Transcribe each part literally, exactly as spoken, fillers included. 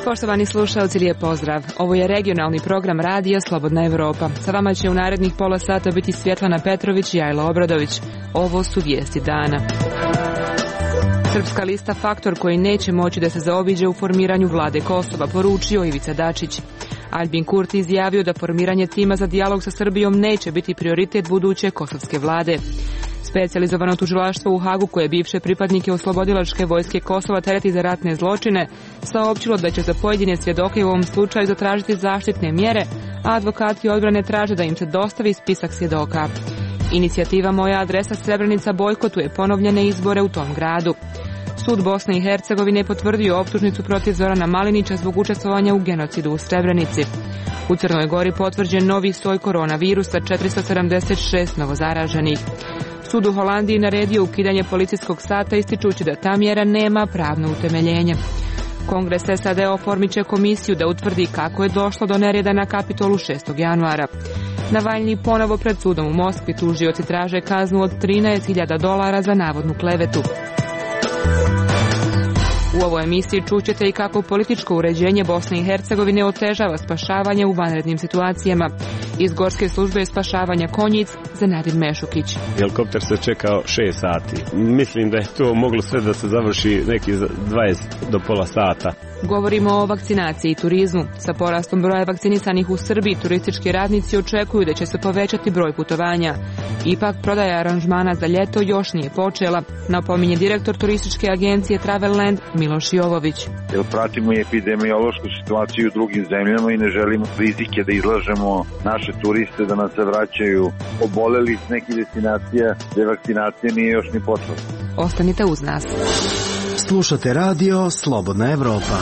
Poštovani slušalci, lijep pozdrav. Ovo je regionalni program Radija Slobodna Evropa. Sa vama će u narednih pola sata biti Svjetlana Petrović i Ajla Obradović. Ovo su vijesti dana. Srpska lista faktor koji neće moći da se zaobiđe u formiranju vlade Kosova, poručio Ivica Dačić. Aljbin Kurti izjavio da formiranje tima za dijalog sa Srbijom neće biti prioritet buduće kosovske vlade. Specijalizovano tužilaštvo u Hagu, koje bivše pripadnike oslobodilačke vojske Kosova tereti za ratne zločine, saopćilo da će za pojedine svjedoke u ovom slučaju zatražiti zaštitne mjere, a advokati odbrane traže da im se dostavi spisak svjedoka. Inicijativa Moja adresa Srebrenica bojkotuje ponovljene izbore u tom gradu. Sud Bosne i Hercegovine potvrdio optužnicu protiv Zorana Malinića zbog učestvovanja u genocidu u Srebrenici. U Crnoj Gori potvrđen novi soj koronavirusa, četiristo sedamdeset šest novozaraženih. Sud u Holandiji naredio ukidanje policijskog sata, ističući da ta mjera nema pravno utemeljenje. Kongres S A D oformit će komisiju da utvrdi kako je došlo do nereda na Kapitolu šestog januara. Navalnji ponovo pred sudom u Moskvi, tužioci traže kaznu od trinaest hiljada dolara za navodnu klevetu. U ovoj emisiji čućete i kako političko uređenje Bosne i Hercegovine otežava spašavanje u vanrednim situacijama. Iz Gorske službe spašavanja Konjic, Zenadin Mešukić. Helikopter se čekao šest sati. Mislim da je to moglo sve da se završi neki dvadeset do pola sata. Govorimo o vakcinaciji i turizmu. Sa porastom broja vakcinisanih u Srbiji, turistički radnici očekuju da će se povećati broj putovanja. Ipak, prodaja aranžmana za ljeto još nije počela, napominje direktor turističke agencije Travelland Miloš Jovović. Jer pratimo i epidemiološku situaciju u drugim zemljama i ne želimo rizike da izlažemo naše turiste da nas se vraćaju oboleli s nekih destinacija gdje vakcinacija nije još ni počela. Ostanite uz nas. Slušate radio Slobodna Evropa.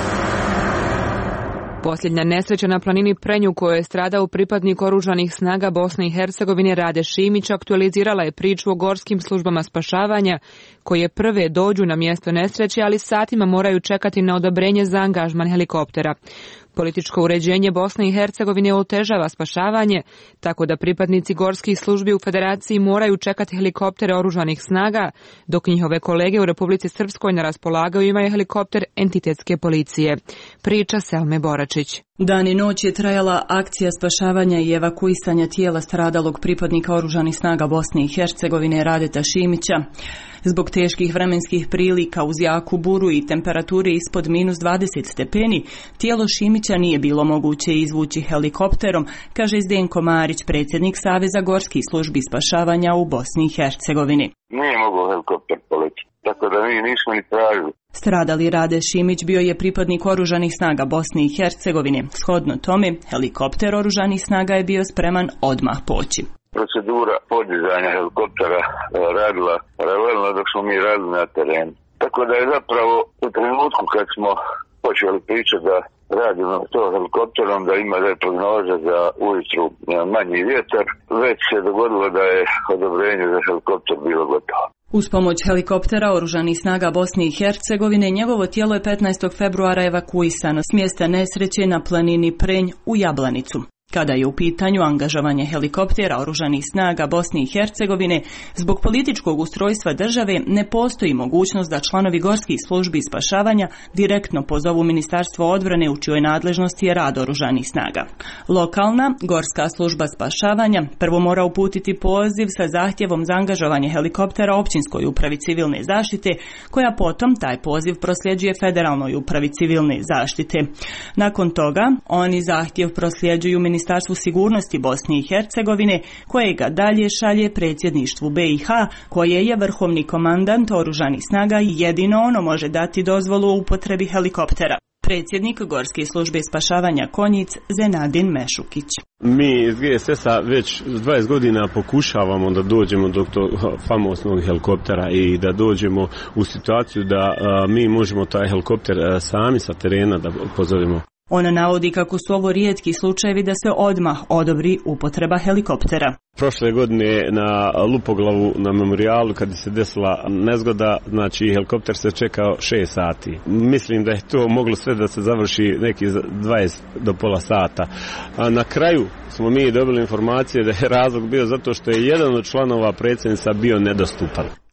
Posljednja nesreća na planini Prenju, u kojoj je stradao pripadnik oružanih snaga Bosne i Hercegovine Rade Šimić, aktualizirala je priču o gorskim službama spašavanja, koje prve dođu na mjesto nesreće, ali satima moraju čekati na odobrenje za angažman helikoptera. Političko uređenje Bosne i Hercegovine otežava spašavanje, tako da pripadnici gorskih službi u Federaciji moraju čekati helikoptere oružanih snaga, dok njihove kolege u Republici Srpskoj na raspolaganju imaju helikopter entitetske policije. Priča Selme Boračić. Dan i noć je trajala akcija spašavanja i evakuisanja tijela stradalog pripadnika oružanih snaga Bosne i Hercegovine Radeta Šimića. Zbog teških vremenskih prilika uz jaku buru i temperature ispod minus dvadeset stepeni, tijelo Šimića nije bilo moguće izvući helikopterom, kaže Zdenko Marić, predsjednik Saveza gorskih službi spašavanja u Bosni i Hercegovini. Nije mogao helikopter poletiti, tako da mi nismo ni tražili. Stradali Rade Šimić bio je pripadnik oružanih snaga Bosne i Hercegovine. Shodno tome, helikopter oružanih snaga je bio spreman odmah poći. Procedura podizanja helikoptera radila paralelno dok smo mi radili na terenu. Tako da je zapravo u trenutku kad smo počeli pričati da radimo to helikopterom, da ima da je prognoza za ujutru manji vjetar, već se dogodilo da je odobrenje za helikopter bilo gotovo. Uz pomoć helikoptera oružanih snaga Bosne i Hercegovine njegovo tijelo je petnaestog februara evakuisano s mjesta nesreće na planini Prenj u Jablanicu. Kada je u pitanju angažovanje helikoptera oružanih snaga Bosne i Hercegovine, zbog političkog ustrojstva države ne postoji mogućnost da članovi gorskih službi spašavanja direktno pozovu Ministarstvo odbrane u čijoj nadležnosti je rad oružanih snaga. Lokalna gorska služba spašavanja prvo mora uputiti poziv sa zahtjevom za angažovanje helikoptera općinskoj upravi civilne zaštite, koja potom taj poziv prosljeđuje Federalnoj upravi civilne zaštite. Nakon toga oni zahtjev prosljeđuju Ministarstvu Ministarstvu sigurnosti Bosne i Hercegovine, koje ga dalje šalje predsjedništvu B i H, koje je vrhovni komandant oružanih snaga i jedino ono može dati dozvolu o upotrebi helikoptera. Predsjednik Gorske službe spašavanja Konjic, Zenadin Mešukić. Mi iz G S S-a već dvadeset godina pokušavamo da dođemo do tog famoznog helikoptera i da dođemo u situaciju da a, mi možemo taj helikopter a, sami sa terena da pozovemo. Ona navodi kako su ovo rijetki slučajevi da se odmah odobri upotreba helikoptera. Prošle godine na Lupoglavu na memorijalu kad se desila nezgoda, znači helikopter se čekao šest sati. Mislim da je to moglo sve da se završi neki dvadeset do pola sata. A na kraju smo mi dobili informacije da je razlog bio zato što je jedan od članova predsjednica bio nedostupan.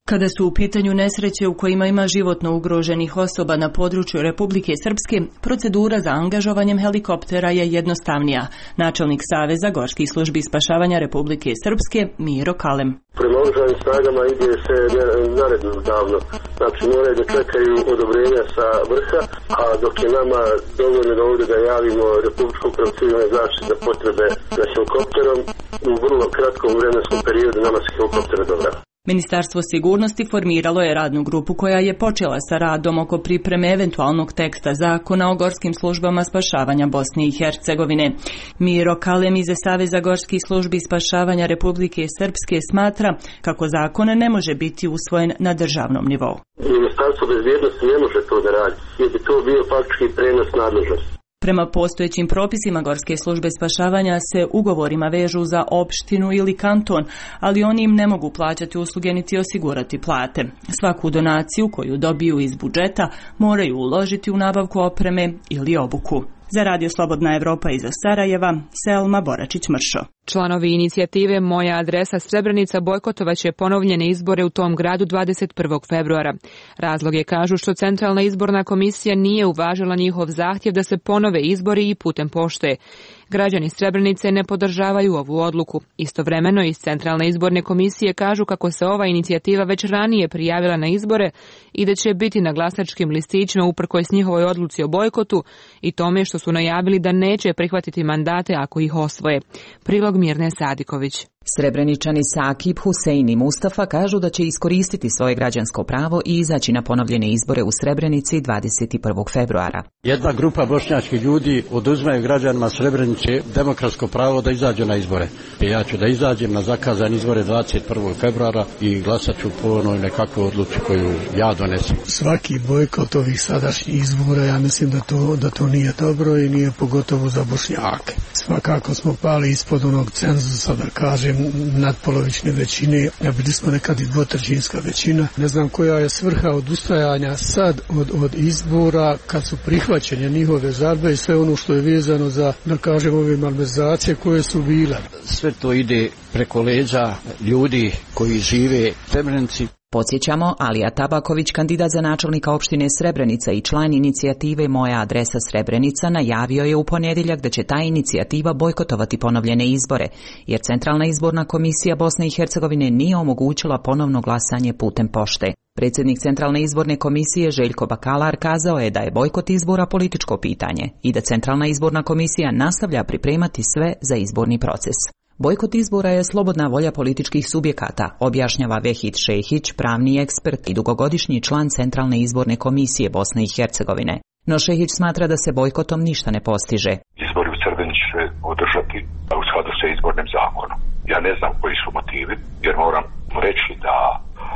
Kada su u pitanju nesreće u kojima ima životno ugroženih osoba na području Republike Srpske, procedura za angažovanjem helikoptera je jednostavnija. Načelnik Saveza gorskih službi spašavanja Republike Srpske Miro Kalem. Prema oružanim snagama ide se naredno davno. Znači moraju da čekaju odobrenja sa vrha, a dok je nama dovoljno da ovdje da javimo Republičku upravu civilne zaštite za potrebe za helikopterom, u vrlo kratkom vremenskom periodu nama se helikopter odobrava. Ministarstvo sigurnosti formiralo je radnu grupu koja je počela sa radom oko pripreme eventualnog teksta zakona o gorskim službama spašavanja Bosne i Hercegovine. Miro Kalem iz Saveza gorskih službi spašavanja Republike Srpske smatra kako zakon ne može biti usvojen na državnom nivou. Ministarstvo bezbjednosti ne može to da radi, jer bi to bio faktički prenos nadležnosti. Prema postojećim propisima Gorske službe spašavanja se ugovorima vežu za opštinu ili kanton, ali oni im ne mogu plaćati usluge niti osigurati plate. Svaku donaciju koju dobiju iz budžeta moraju uložiti u nabavku opreme ili obuku. Za Radio Slobodna Evropa iz Sarajeva, Selma Boračić-Mršo. Članovi inicijative Moja adresa Srebrenica bojkotovaće ponovljene izbore u tom gradu dvadeset prvog februara. Razlog je, kažu, što Centralna izborna komisija nije uvažila njihov zahtjev da se ponove izbori i putem pošte. Građani Srebrenice ne podržavaju ovu odluku. Istovremeno iz Centralne izborne komisije kažu kako se ova inicijativa već ranije prijavila na izbore i da će biti na glasačkim listićima uprkos njihovoj odluci o bojkotu i tome što su najavili da neće prihvatiti mandate ako ih osvoje. Prilog Mirne Sadiković. Srebreničani Sakib, Husein i Mustafa kažu da će iskoristiti svoje građansko pravo i izaći na ponovljene izbore u Srebrenici dvadeset prvog februara. Jedna grupa bošnjačkih ljudi oduzimaju građanima Srebrenice demokratsko pravo da izađu na izbore. Ja ću da izađem na zakazane izbore dvadeset prvog februara i glasat ću po onoj nekakvoj odluci koju ja donesem. Svaki bojkot ovih sadašnjih izbora, ja mislim da to, da to nije dobro i nije pogotovo za Bošnjake. Svakako smo pali ispod onog cenzusa, da kažem, nadpolovične većine, a bili smo nekad i dvotrećinska većina. Ne znam koja je svrha odustajanja sad od, od izbora kad su prihvaćene njihove žalbe i sve ono što je vezano za, da kažem, ove malverzacije koje su bile. Sve to ide preko leđa ljudi koji žive u Srebrenici. Podsjećamo, Alija Tabaković, kandidat za načelnika opštine Srebrenica i član inicijative Moja adresa Srebrenica, najavio je u ponedjeljak da će ta inicijativa bojkotovati ponovljene izbore, jer Centralna izborna komisija Bosne i Hercegovine nije omogućila ponovno glasanje putem pošte. Predsjednik Centralne izborne komisije Željko Bakalar kazao je da je bojkot izbora političko pitanje i da Centralna izborna komisija nastavlja pripremati sve za izborni proces. Bojkot izbora je slobodna volja političkih subjekata, objašnjava Vehid Šehić, pravni ekspert i dugogodišnji član Centralne izborne komisije Bosne i Hercegovine. No Šehić smatra da se bojkotom ništa ne postiže. Izbori u Srebrenici će održati u skladu sa izbornim zakonom. Ja ne znam koji su motivi, jer moram reći da a,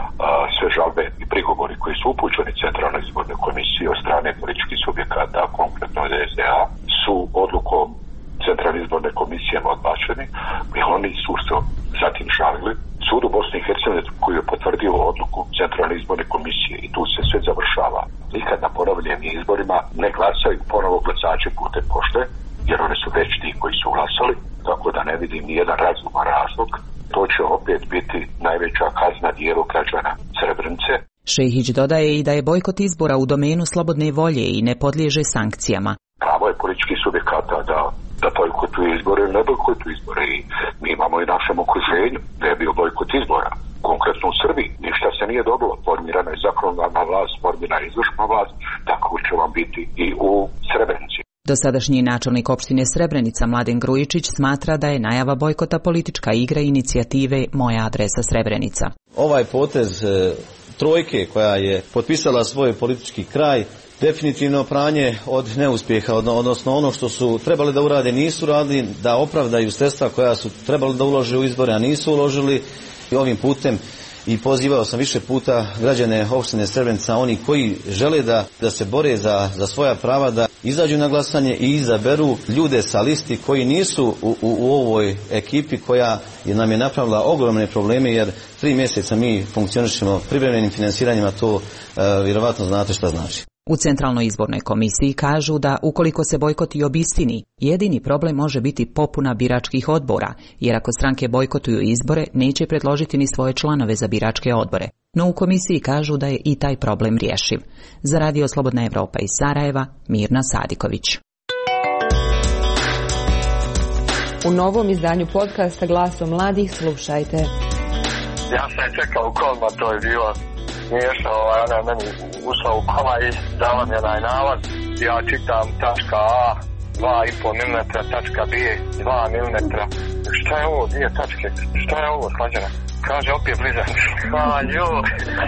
sve žalbe i prigovori koji su upućeni Centralnoj izbornoj komisiji od strane političkih subjekata, konkretno D S D A, su odlukom Centralne izborne komisije odbačeni i oni su se zatim žalili sudu Bosne i Hercegovine koji je potvrdio odluku Centralne izborne komisije i tu se sve završava. Nikad na ponovljenim izborima ne glasaju ponovo glasači putem pošte, jer oni su već ti koji su glasali, tako da ne vidim nijedan razuman razlog. To će opet biti najveća kazna dijelu građana Srebrenice. Šehić dodaje i da je bojkot izbora u domenu slobodne volje i ne podliježe sankcijama. Pravo je političkih subjekata da, da bojkotuju izbore ili ne bojkotuju izbore i mi imamo i našem okruženju da je bio bojkot izbora. Konkretno u Srbiji ništa se nije dobilo. Formirana je zakonodavna vlast, formirana je izvršna vlast, tako će vam biti i u Srebrenici. Dosadašnji načelnik opštine Srebrenica Mladen Grujičić smatra da je najava bojkota politička igra inicijative Moja adresa Srebrenica. Ovaj potez e, trojke koja je potpisala svoj politički kraj definitivno pranje od neuspjeha, odnosno ono što su trebali da urade nisu radili, da opravdaju sredstva koja su trebali da ulože u izbore, a nisu uložili. I ovim putem i pozivao sam više puta građane opštine Srebrenica, oni koji žele da, da se bore za, za svoja prava, da izađu na glasanje i izaberu ljude sa listi koji nisu u, u, u ovoj ekipi koja je nam je napravila ogromne probleme, jer tri mjeseca mi funkcionišemo privremenim finansiranjima, to uh, vjerovatno znate šta znači. U Centralnoj izbornoj komisiji kažu da ukoliko se bojkot i obistini, jedini problem može biti popuna biračkih odbora, jer ako stranke bojkotuju izbore, neće predložiti ni svoje članove za biračke odbore. No u komisiji kažu da je i taj problem rješiv. Za Radio Slobodna Evropa iz Sarajeva, Mirna Sadiković. U novom izdanju podcasta Glasom mladih slušajte. Ja sam čekao u kolima, to je bilo smiješno, ovaj, ona je meni ušla u kola i dala mi onaj nalaz. Ja čitam tačka A, dva i pol milimetra, tačka B, dva milimetra. Šta je ovo, dvije tačke? Šta je ovo, slađena? Kaže, opet blizanci. Hvala, joj.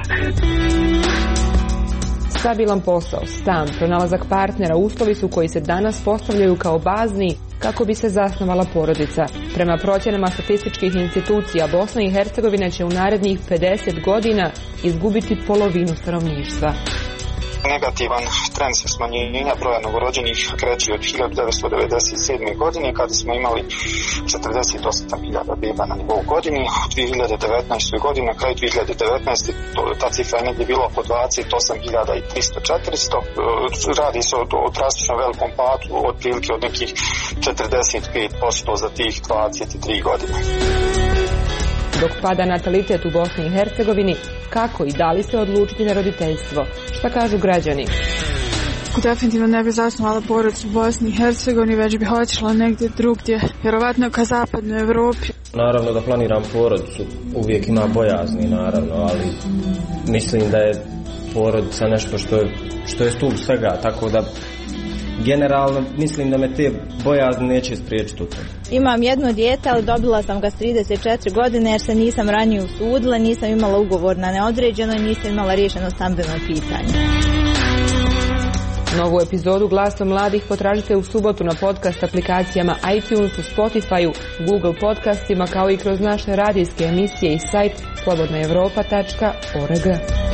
Stabilan posao, stan, pronalazak partnera, uslovi su koji se danas postavljaju kao bazni kako bi se zasnovala porodica. Prema procjenama statističkih institucija, Bosna i Hercegovina će u narednih pedeset godina izgubiti polovinu stanovništva. Negativan trend se smanjenja broja novorođenih kreće od hiljadu devetsto devedeset sedme. godine kada smo imali četrdeset osam hiljada beba na nivou godini. U dvije hiljade devetnaestoj. godini, na kraju dvije hiljade devetnaeste. ta cifra je negdje bila oko dvadeset osam hiljada tristo do četiristo. Radi se o, o drastično velikom padu, otprilike od nekih četrdeset pet posto za tih dvadeset tri godine. Dok pada natalitet u Bosni i Hercegovini, kako i da li se odlučiti na roditeljstvo? Šta kažu građani? Definitivno ne bih zasnovala porodicu u Bosni i Hercegovini, već bih otišla negdje drugdje, vjerovatno ka zapadnoj Evropi. Naravno da planiram porodicu, uvijek ima bojazni naravno, ali mislim da je porodica nešto što je, što je stup svega, tako da generalno mislim da me te bojazni neće spriječiti u tome. Imam jedno dijete, ali dobila sam ga s trideset četiri godine jer se nisam ranije usudila, nisam imala ugovor na neodređeno i nisam imala riješeno stambeno pitanje. Novu epizodu Glasom mladih potražite u subotu na podcast aplikacijama iTunes, u Spotify-u, Google podcastima, kao i kroz naše radijske emisije i sajt slobodna evropa tačka org.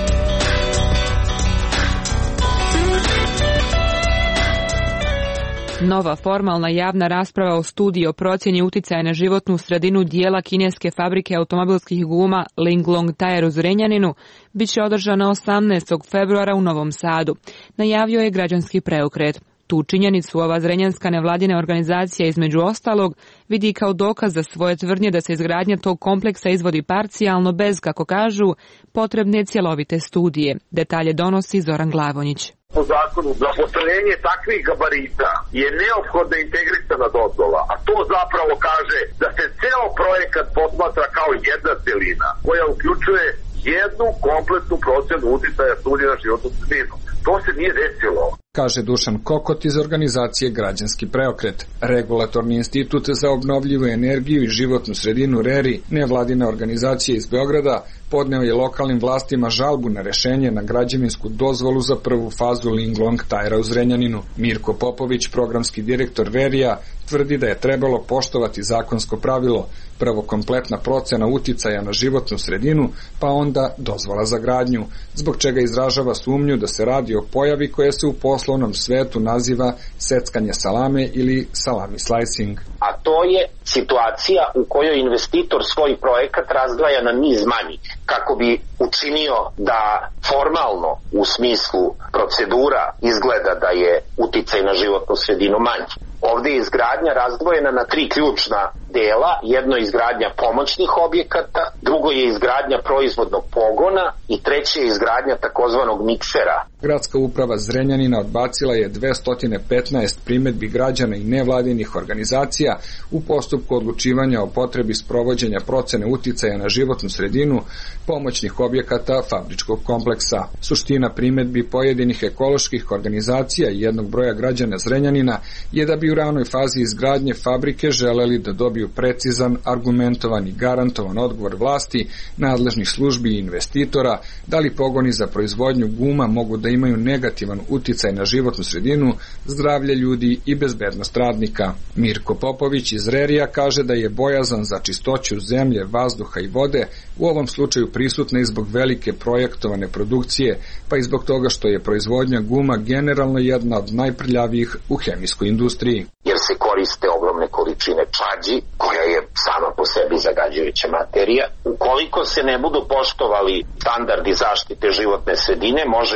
Nova formalna javna rasprava o studiji o procjeni uticaja na životnu sredinu dijela kineske fabrike automobilskih guma Linglong Tire u Zrenjaninu bit će održana osamnaestog februara u Novom Sadu, najavio je Građanski preokret. Tu činjenicu ova zrenjanska nevladina organizacija između ostalog vidi kao dokaz za svoje tvrdnje da se izgradnja tog kompleksa izvodi parcijalno bez, kako kažu, potrebne cjelovite studije. Detalje donosi Zoran Glavonjić. Po zakonu za postavljenje takvih gabarita je neophodna integrisana dozvola, a to zapravo kaže da se ceo projekat posmatra kao jedna celina koja uključuje jednu kompletnu procenu uticaja studije na životnu sredinu. To se nije desilo. Kaže Dušan Kokot iz organizacije Građanski preokret. Regulatorni institut za obnovljivu energiju i životnu sredinu R E R I, nevladina organizacija iz Beograda, podneo je lokalnim vlastima žalbu na rešenje na građevinsku dozvolu za prvu fazu Linglong Tire u Zrenjaninu. Mirko Popović, programski direktor R E R I-a, tvrdi da je trebalo poštovati zakonsko pravilo, prvo kompletna procena uticaja na životnu sredinu, pa onda dozvola za gradnju, zbog čega izražava sumnju da se radi o pojavi koja se u poslovnom svetu naziva seckanje salame ili salami slicing. A to je situacija u kojoj investitor svoj projekat razdvaja na niz manjih, kako bi učinio da formalno u smislu procedura izgleda da je uticaj na životnu sredinu manji. Ovdje je izgradnja razdvojena na tri ključna dela. Jedno je izgradnja pomoćnih objekata, drugo je izgradnja proizvodnog pogona i treće je izgradnja takozvanog miksera. Gradska uprava Zrenjanina odbacila je dvesta petnaest primedbi građana i nevladinih organizacija u postupku odlučivanja o potrebi sprovođenja procene uticaja na životnu sredinu pomoćnih objekata fabričkog kompleksa. Suština primedbi pojedinih ekoloških organizacija i jednog broja građana Zrenjanina je da bi u ranoj fazi izgradnje fabrike želeli da dobiju precizan, argumentovan i garantovan odgovor vlasti, nadležnih službi i investitora, da li pogoni za proizvodnju guma mogu da imaju negativan uticaj na životnu sredinu, zdravlje ljudi i bezbednost radnika. Mirko Popović iz R E R I-a kaže da je bojazan za čistoću zemlje, vazduha i vode u ovom slučaju prisutna i zbog velike projektovane produkcije, pa i zbog toga što je proizvodnja guma generalno jedna od najprljavijih u hemijskoj industriji. Jer se koriste ogromne količine čađi, koja je sama po sebi zagađujuća materija. Ukoliko se ne budu poštovali standardi zaštite životne sredine, može doći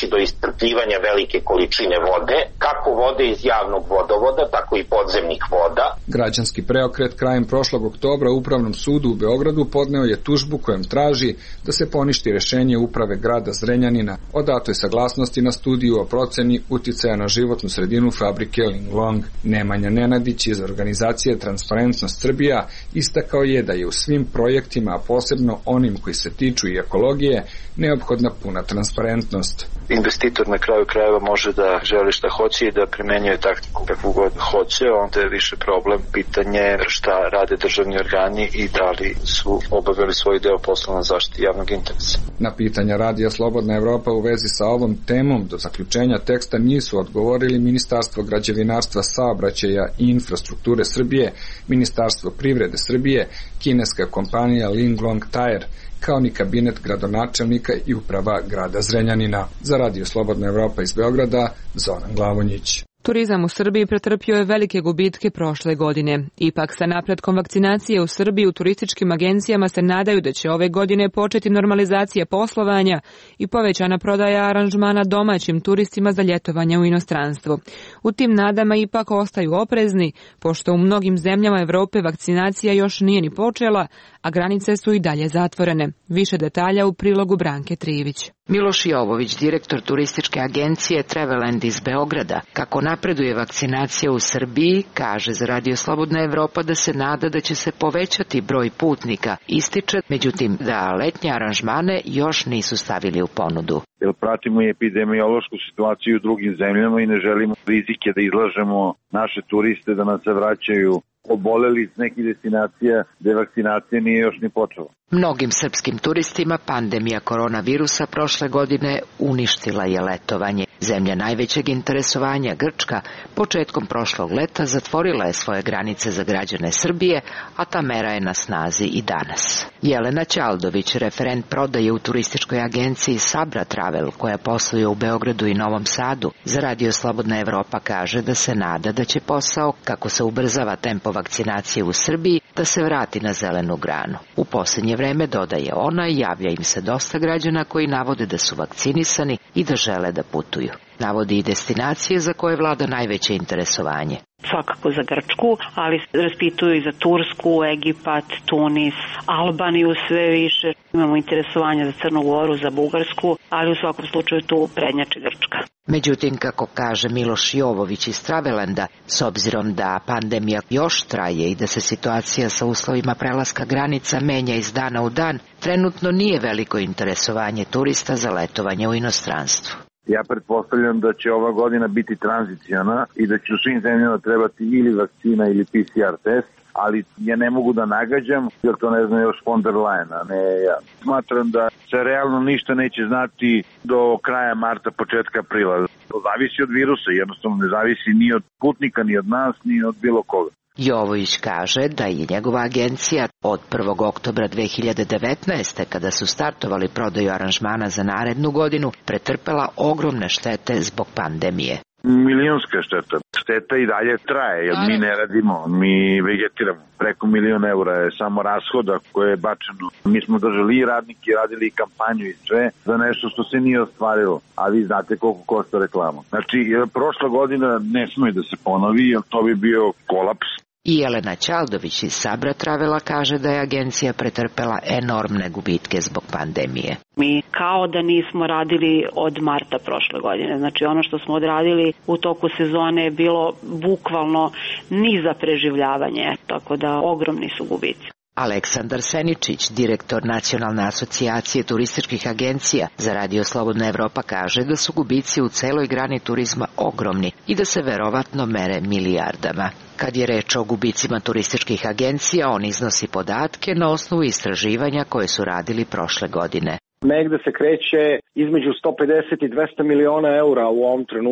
do iscrpljivanja velike količine vode, kako vode iz javnog vodovoda, tako i podzemnih voda. Građanski preokret krajem prošlog oktobra u Upravnom sudu u Beogradu podneo je tužbu kojom traži da se poništi rešenje uprave grada Zrenjanina o datoj saglasnosti na studiju o proceni uticaja na životnu sredinu fabrike Linglong. Nemanja Nenadić iz organizacije Transparentnost Srbija istakao je da je u svim projektima, a posebno onim koji se tiču i ekologije, neophodna puna transparentnost. Investitor na kraju krajeva može da želi šta hoće i da primenjuje taktiku kakvu god hoće, onda je više problem pitanje šta rade državni organi i da li su obavili svoj deo posla na zaštiti javnog interesa. Na pitanja Radija Slobodna Evropa u vezi sa ovom temom do zaključenja teksta nisu odgovorili Ministarstvo građevinarstva, saobraćaja i infrastrukture Srbije, Ministarstvo privrede Srbije, kineska kompanija Linglong Tire, kao ni kabinet gradonačelnika i uprava grada Zrenjanina. Za Radio Slobodna Evropa iz Beograda, Zoran Glavonjić. Turizam u Srbiji pretrpio je velike gubitke prošle godine. Ipak sa napretkom vakcinacije u Srbiji u turističkim agencijama se nadaju da će ove godine početi normalizacija poslovanja i povećana prodaja aranžmana domaćim turistima za ljetovanje u inostranstvu. U tim nadama ipak ostaju oprezni, pošto u mnogim zemljama Evrope vakcinacija još nije ni počela, a granice su i dalje zatvorene. Više detalja u prilogu Branke Trivić. Miloš Jovović, direktor turističke agencije Traveland iz Beograda, kako napreduje vakcinacija u Srbiji, kaže za Radio Slobodna Evropa da se nada da će se povećati broj putnika. Ističe, međutim, da letnje aranžmane još nisu stavili u ponudu. Jer pratimo i epidemiološku situaciju u drugim zemljama i ne želimo rizike da izlažemo naše turiste da nas se vraćaju oboleli iz nekih destinacija gde vakcinacija nije još ni počela. Mnogim srpskim turistima pandemija koronavirusa prošle godine uništila je letovanje. Zemlja najvećeg interesovanja, Grčka, početkom prošlog leta zatvorila je svoje granice za građane Srbije, a ta mera je na snazi i danas. Jelena Ćaldović, referent prodaje u turističkoj agenciji Sabra Travel, koja posluje u Beogradu i Novom Sadu, za Radio Slobodna Evropa kaže da se nada da će posao, kako se ubrzava tempo vakcinacije u Srbiji, da se vrati na zelenu granu. U posljednje vreme, dodaje ona, javlja im se dosta građana koji navode da su vakcinisani i da žele da putuju. Navodi i destinacije za koje vlada najveće interesovanje. Svakako za Grčku, ali raspituju i za Tursku, Egipat, Tunis, Albaniju sve više. Imamo interesovanje za Crnu Goru, za Bugarsku, ali u svakom slučaju tu prednjači Grčka. Međutim, kako kaže Miloš Jovović iz Travelanda, s obzirom da pandemija još traje i da se situacija sa uslovima prelaska granica menja iz dana u dan, trenutno nije veliko interesovanje turista za letovanje u inostranstvu. Ja pretpostavljam da će ova godina biti tranziciona i da će u svim zemljama trebati ili vakcina ili P C R test, ali ja ne mogu da nagađam, jer to ne zna još von der Leyen, a ne ja. Smatram da se realno ništa neće znati do kraja marta, početka aprila. To zavisi od virusa, jednostavno ne zavisi ni od putnika, ni od nas, ni od bilo koga. Jovović kaže da je njegova agencija od prvog oktobra dve hiljade devetnaeste. kada su startovali prodaju aranžmana za narednu godinu, pretrpela ogromne štete zbog pandemije. Milionska šteta. Šteta i dalje traje, jer mi ne radimo, mi vegetiramo. Preko milion eura je samo rashoda koje je bačeno. Mi smo držali i radnike, radili i kampanju i sve za nešto što se nije ostvarilo. A vi znate koliko košta reklama. Znači, prošla godina ne smije da se ponovi, jer to bi bio kolaps. I Jelena Ćaldović iz Sabra Travela kaže da je agencija pretrpela enormne gubitke zbog pandemije. Mi kao da nismo radili od marta prošle godine. Znači ono što smo odradili u toku sezone je bilo bukvalno ni za preživljavanje, tako da ogromni su gubici. Aleksandar Seničić, direktor Nacionalne asocijacije turističkih agencija za Radio Slobodna Evropa, kaže da su gubici u celoj grani turizma ogromni i da se verovatno mere milijardama. Kad je reč o gubicima turističkih agencija, on iznosi podatke na osnovu istraživanja koje su radili prošle godine. Negde se kreće između sto pedeset i dvesta miliona eura u ovom trenutku.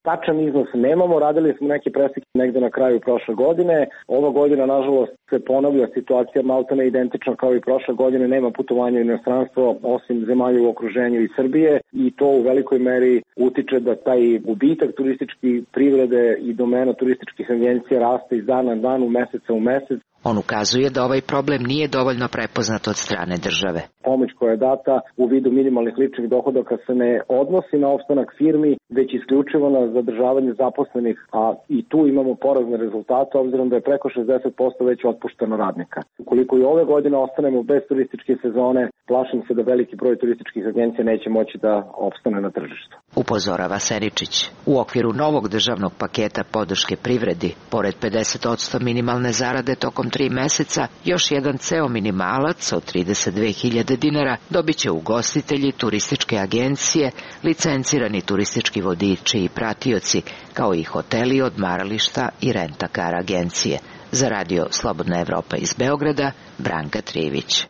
Tačan iznos nemamo, radili smo neke preslike negde na kraju prošle godine. Ova godina, nažalost, se ponavlja situacija maltene identična kao i prošle godine, nema putovanja u inostranstvo osim zemalja u okruženju i Srbije i to u velikoj meri utiče da taj gubitak turističke privrede i domena turističkih agencija raste iz dana na dan, u meseca u mesec. On ukazuje da ovaj problem nije dovoljno prepoznat od strane države. Pomoć koja je data u vidu minimalnih ličnih dohodaka se ne odnosi na opstanak firmi, već isključivo na zadržavanje zaposlenih, a i tu imamo porazne rezultate, obzirom da je preko šezdeset posto već otpušteno radnika. Ukoliko i ove godine ostanemo bez turističke sezone, plašim se da veliki broj turističkih agencija neće moći da opstane na tržištu. Upozorava Seničić. U okviru novog državnog paketa podrške privredi, pored pedeset posto minimalne zarade tokom tri meseca, još jedan ceo minimalac od trideset dve hiljade dinara dobit će ugostitelji, turističke agencije, licencirani turistički vodiči i pratioci, kao i hoteli, odmarališta i rent-a-car agencije. Za radio Slobodna Evropa iz Beograda, Branka Trivić.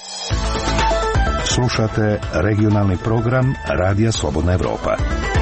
Slušate regionalni program Radija Slobodna Evropa.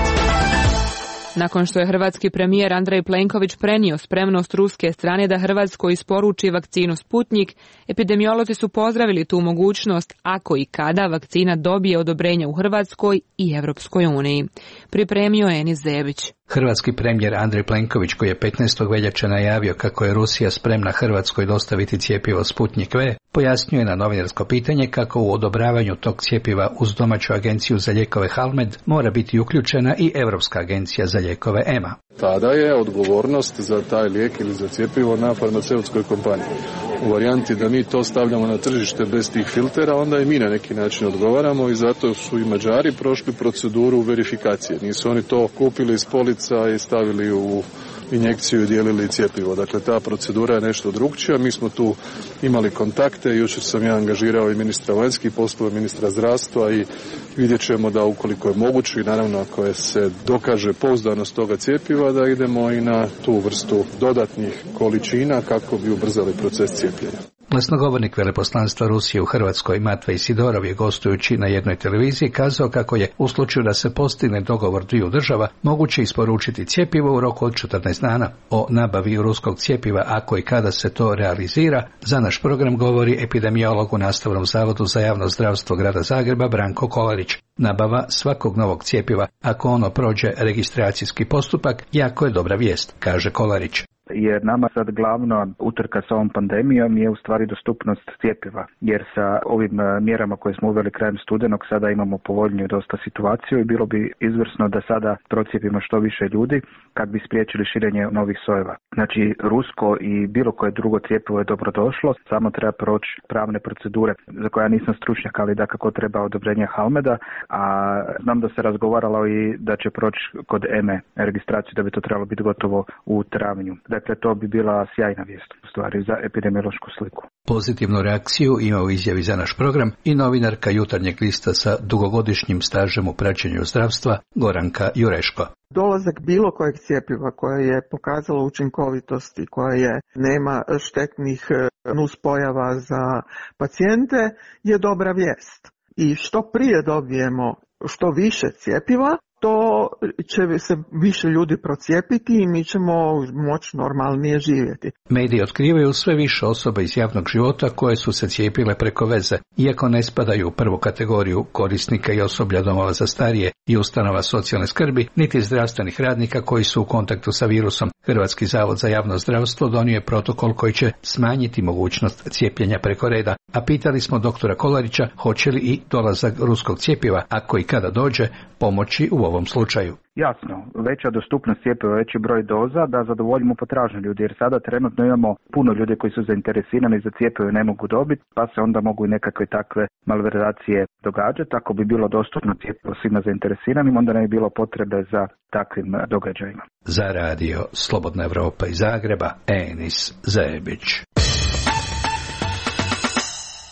Nakon što je hrvatski premijer Andrej Plenković prenio spremnost ruske strane da Hrvatskoj isporuči vakcinu Sputnjik, epidemiolozi su pozdravili tu mogućnost ako i kada vakcina dobije odobrenje u Hrvatskoj i Evropskoj uniji. Pripremio je Enis Zebić. Hrvatski premijer Andrej Plenković, koji je petnaestog veljače najavio kako je Rusija spremna Hrvatskoj dostaviti cjepivo Sputnjik V, pojasnio je na novinarsko pitanje kako u odobravanju tog cjepiva uz domaću agenciju za lijekove Halmed mora biti uključena i Europska agencija za lijekove E M A. Tada je odgovornost za taj lijek ili za cjepivo na farmaceutskoj kompaniji. U varijanti da mi to stavljamo na tržište bez tih filtera, onda i mi na neki način odgovaramo i zato su i Mađari prošli proceduru verifikacije. Nisu oni to kupili iz polica i stavili u injekciju i dijelili cjepivo. Dakle, ta procedura je nešto drugčija. Mi smo tu imali kontakte. Jučer sam ja angažirao i ministra vanjskih poslova, ministra zdravstva i vidjet ćemo da ukoliko je moguće i naravno ako je se dokaže pouzdanost toga cjepiva, da idemo i na tu vrstu dodatnih količina kako bi ubrzali proces cijepljenja. Glasnogovornik veleposlanstva Rusije u Hrvatskoj Matvej Sidorov je gostujući na jednoj televiziji kazao kako je u slučaju da se postigne dogovor dviju država moguće isporučiti cjepivo u roku od četrnaest dana. O nabavi ruskog cjepiva ako i kada se to realizira, za naš program govori epidemiolog u Nastavnom zavodu za javno zdravstvo grada Zagreba Branko Kolarić. Nabava svakog novog cjepiva, ako ono prođe registracijski postupak, jako je dobra vijest, kaže Kolarić. Jer nama sad glavna utrka sa ovom pandemijom je u stvari dostupnost cjepiva, jer sa ovim mjerama koje smo uveli krajem studenog sada imamo povoljniju dosta situaciju i bilo bi izvrsno da sada procijepimo što više ljudi kad bi spriječili širenje novih sojeva. Znači, rusko i bilo koje drugo cjepivo je dobro došlo, samo treba proći pravne procedure za koje ja nisam stručnjak, ali da kako treba odobrenje Halmeda, a znam da se razgovaralo i da će proći kod E M E registraciju, da bi to trebalo biti gotovo u travnju. Dakle, to bi bila sjajna vijest u stvari za epidemiološku sliku. Pozitivnu reakciju ima u izjavi za naš program i novinarka Jutarnjeg lista sa dugogodišnjim stažem u praćenju zdravstva Goranka Jureško. Dolazak bilo kojeg cjepiva koje je pokazalo učinkovitost i koje nema štetnih nuspojava za pacijente je dobra vijest. I što prije dobijemo što više cjepiva, to će se više ljudi procijepiti i mi ćemo moći normalnije živjeti. Mediji otkrivaju sve više osoba iz javnog života koje su se cijepile preko veze, iako ne spadaju u prvu kategoriju korisnika i osoblja domova za starije i ustanova socijalne skrbi, niti zdravstvenih radnika koji su u kontaktu sa virusom. Hrvatski zavod za javno zdravstvo donio je protokol koji će smanjiti mogućnost cijepljenja preko reda, a pitali smo doktora Kolarića hoće li i dolazak ruskog cjepiva, ako i kada dođe, pomoći u ovom slučaju. Jasno, veća dostupnost cjepiva, veći broj doza da zadovoljimo potražnju ljudi, jer sada trenutno imamo puno ljudi koji su zainteresirani za cjepivo i ne mogu dobiti, pa se onda mogu i nekakve takve malverzacije događati. Ako bi bilo dostupno cjepivo svima zainteresiranim, onda ne bi bilo potrebe za takvim događajima. Za radio Slobodna Evropa iz Zagreba, Enis Zebić.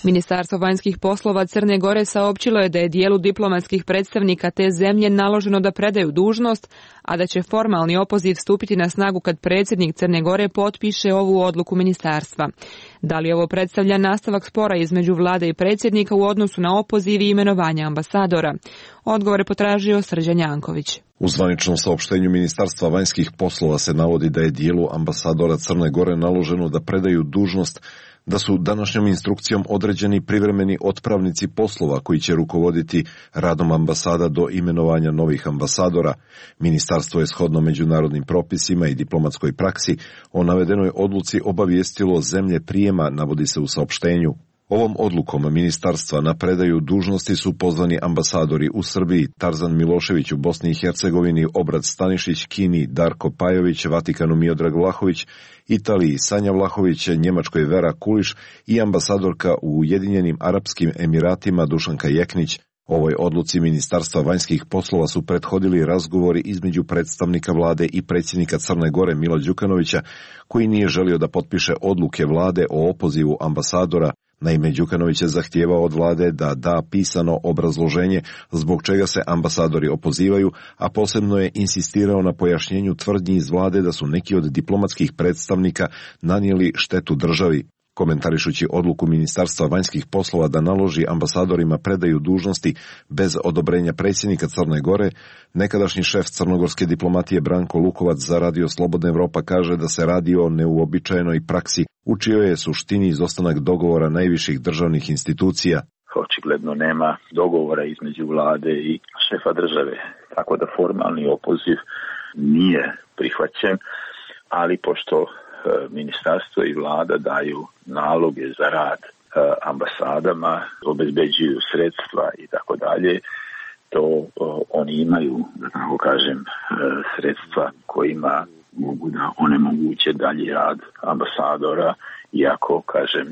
Ministarstvo vanjskih poslova Crne Gore saopćilo je da je dijelu diplomatskih predstavnika te zemlje naloženo da predaju dužnost, a da će formalni opoziv stupiti na snagu kad predsjednik Crne Gore potpiše ovu odluku ministarstva. Da li ovo predstavlja nastavak spora između vlade i predsjednika u odnosu na opoziv i imenovanje ambasadora? Odgovor je potražio Srđan Janković. U zvaničnom saopštenju Ministarstva vanjskih poslova se navodi da je dijelu ambasadora Crne Gore naloženo da predaju dužnost, da su današnjom instrukcijom određeni privremeni otpravnici poslova koji će rukovoditi radom ambasada do imenovanja novih ambasadora. Ministarstvo je shodno međunarodnim propisima i diplomatskoj praksi o navedenoj odluci obavijestilo zemlje prijema, navodi se u saopštenju. Ovom odlukom ministarstva na predaju dužnosti su pozvani ambasadori u Srbiji Tarzan Milošević, u Bosni i Hercegovini Obrad Stanišić, Kini Darko Pajović, Vatikanu Miodrag Vlahović, Italiji Sanja Vlahović, Njemačkoj Vera Kuliš i ambasadorka u Ujedinjenim Arapskim Emiratima Dušanka Jeknić. Ovoj odluci Ministarstva vanjskih poslova su prethodili razgovori između predstavnika vlade i predsjednika Crne Gore Mila Đukanovića, koji nije želio da potpiše odluke vlade o opozivu ambasadora. Naime, Đukanović je zahtijevao od vlade da da pisano obrazloženje zbog čega se ambasadori opozivaju, a posebno je insistirao na pojašnjenju tvrdnji iz vlade da su neki od diplomatskih predstavnika nanijeli štetu državi. Komentarišući odluku Ministarstva vanjskih poslova da naloži ambasadorima predaju dužnosti bez odobrenja predsjednika Crne Gore, nekadašnji šef crnogorske diplomatije Branko Lukovac za Radio Slobodna Evropa kaže da se radi o neuobičajenoj praksi, u čijoj je suštini izostanak dogovora najviših državnih institucija. Očigledno nema dogovora između vlade i šefa države, tako da formalni opoziv nije prihvaćen, ali pošto ministarstvo i vlada daju naloge za rad ambasadama, obezbeđuju sredstva i tako dalje, to oni imaju, da tako kažem, sredstva kojima mogu da onemoguće dalji rad ambasadora, iako, kažem,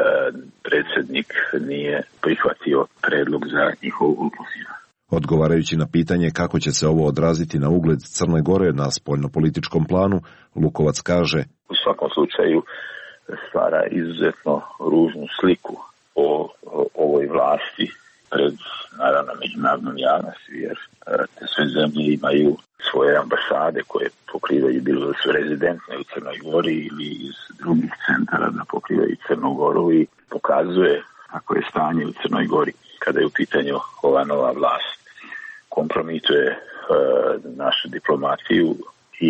predsjednik nije prihvatio predlog za njihov opoziv. Odgovarajući na pitanje kako će se ovo odraziti na ugled Crne Gore na spoljnopolitičkom planu, Lukovac kaže: u svakom slučaju stvara izuzetno ružnu sliku o, o ovoj vlasti pred, naravno, međunarodnom javnosti, jer te sve zemlje imaju svoje ambasade koje pokrivaju, bilo da su rezidentne u Crnoj Gori ili iz drugih centara da pokrivaju Crnu Goru, i pokazuje kako je stanje u Crnoj Gori kada je u pitanju ova nova vlast. Kompromituje e, našu diplomaciju i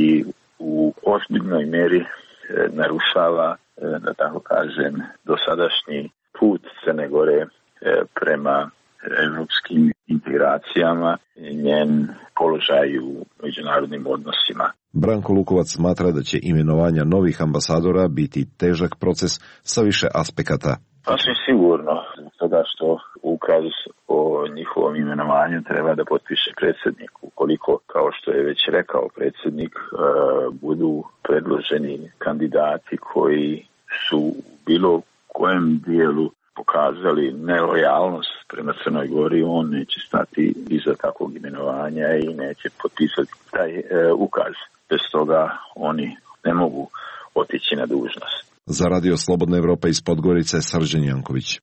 u ozbiljnoj meri e, narušava, e, da tako kažem, dosadašnji put Crne Gore e, prema evropskim integracijama i njen položaj u međunarodnim odnosima. Branko Lukovac smatra da će imenovanja novih ambasadora biti težak proces sa više aspekata. Sasvim sigurno, zbog toga što ukaz o njihovom imenovanju treba da potpiše predsjednik. Ukoliko, kao što je već rekao predsjednik, budu predloženi kandidati koji su u bilo kojem dijelu pokazali nelojalnost prema Crnoj Gori, on neće stati iza takvog imenovanja i neće potpisati taj ukaz. Bez toga oni ne mogu otići na dužnost. Za Radio Slobodna Evropa iz Podgorice, Srđan Janković.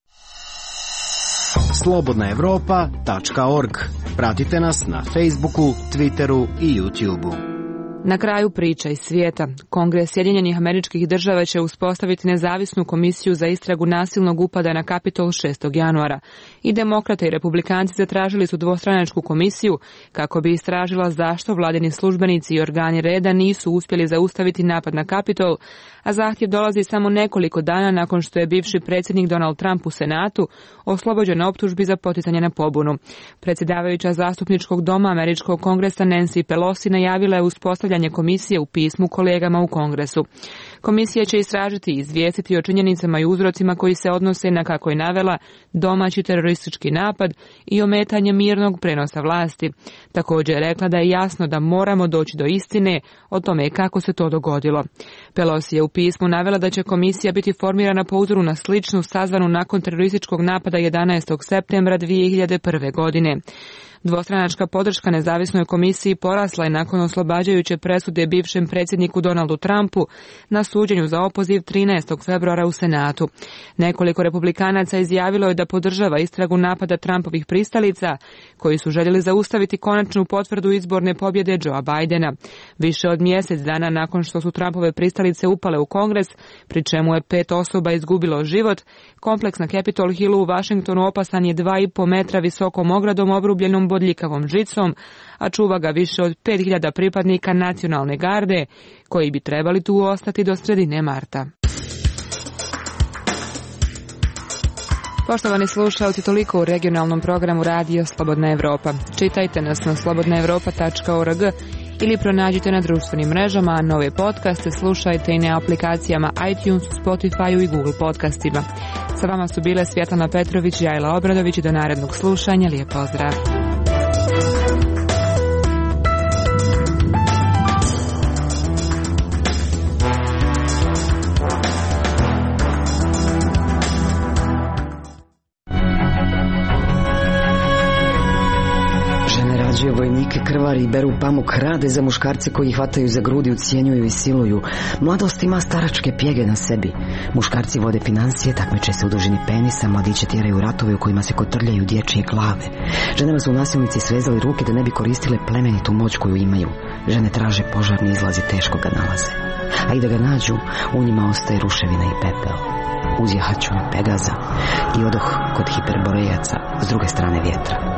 slobodna evropa tačka org. Pratite nas na Facebooku, Twitteru i YouTubeu. Na kraju priča iz svijeta. Kongres Sjedinjenih Američkih Država će uspostaviti nezavisnu komisiju za istragu nasilnog upada na Kapitol šestog januara. I demokrate i republikanci zatražili su dvostranačku komisiju kako bi istražila zašto vladini službenici i organi reda nisu uspjeli zaustaviti napad na Kapitol, a zahtjev dolazi samo nekoliko dana nakon što je bivši predsjednik Donald Trump u Senatu oslobođen optužbi za poticanje na pobunu. Predsjedavajuća zastupničkog doma Američkog kongresa Nancy Pelosi najavila je uspostavljanje komisije u pismu kolegama u Kongresu. Komisija će istražiti i izvijestiti o činjenicama i uzrocima koji se odnose na, kako je navela, domaći teroristički napad i ometanje mirnog prenosa vlasti. Također je rekla da je jasno da moramo doći do istine o tome kako se to dogodilo. Pelosi je u pismu navela da će komisija biti formirana po uzoru na sličnu sazvanu nakon terorističkog napada jedanaestog septembra dvije hiljade prve. godine. Dvostranačka podrška nezavisnoj komisiji porasla je nakon oslobađajuće presude bivšem predsjedniku Donaldu Trumpu na suđenju za opoziv trinaestog februara u Senatu. Nekoliko republikanaca izjavilo je da podržava istragu napada Trumpovih pristalica, koji su željeli zaustaviti konačnu potvrdu izborne pobjede Joea Bidena. Više od mjesec dana nakon što su Trumpove pristalice upale u Kongres, pri čemu je pet osoba izgubilo život, kompleks na Capitol Hillu u Washingtonu opasan je dva i po metra visokom ogradom obrubljenom bodljikavom žicom, a čuva ga više od pet hiljada pripadnika nacionalne garde, koji bi trebali tu ostati do sredine marta. Poštovani slušalci, toliko u regionalnom programu Radio Slobodna Evropa. Čitajte nas na slobodna evropa tačka org ili pronađite na društvenim mrežama, a nove podcaste slušajte i na aplikacijama iTunes, Spotify i Google podcastima. Sa vama su bile Svjetlana Petrović i Ajla Obradović. Do narednog slušanja. Lijep pozdrav. Vojnike krvari i beru pamuk, rade za muškarce koji hvataju za grudi, ucijenjuju i siluju. Mladost ima staračke pjege na sebi. Muškarci vode financije, takmiče se u dužini penisa, mladiće tjeraju ratove u kojima se kotrljaju dječje glave. Ženama su nasilnici svezali ruke da ne bi koristile plemenitu moć koju imaju. Žene traže požarni izlazi, teško ga nalaze. A i da ga nađu, u njima ostaje ruševina i pepeo. Uzjahaću na Pegaza i odoh kod hiperborejaca s druge strane vjetra.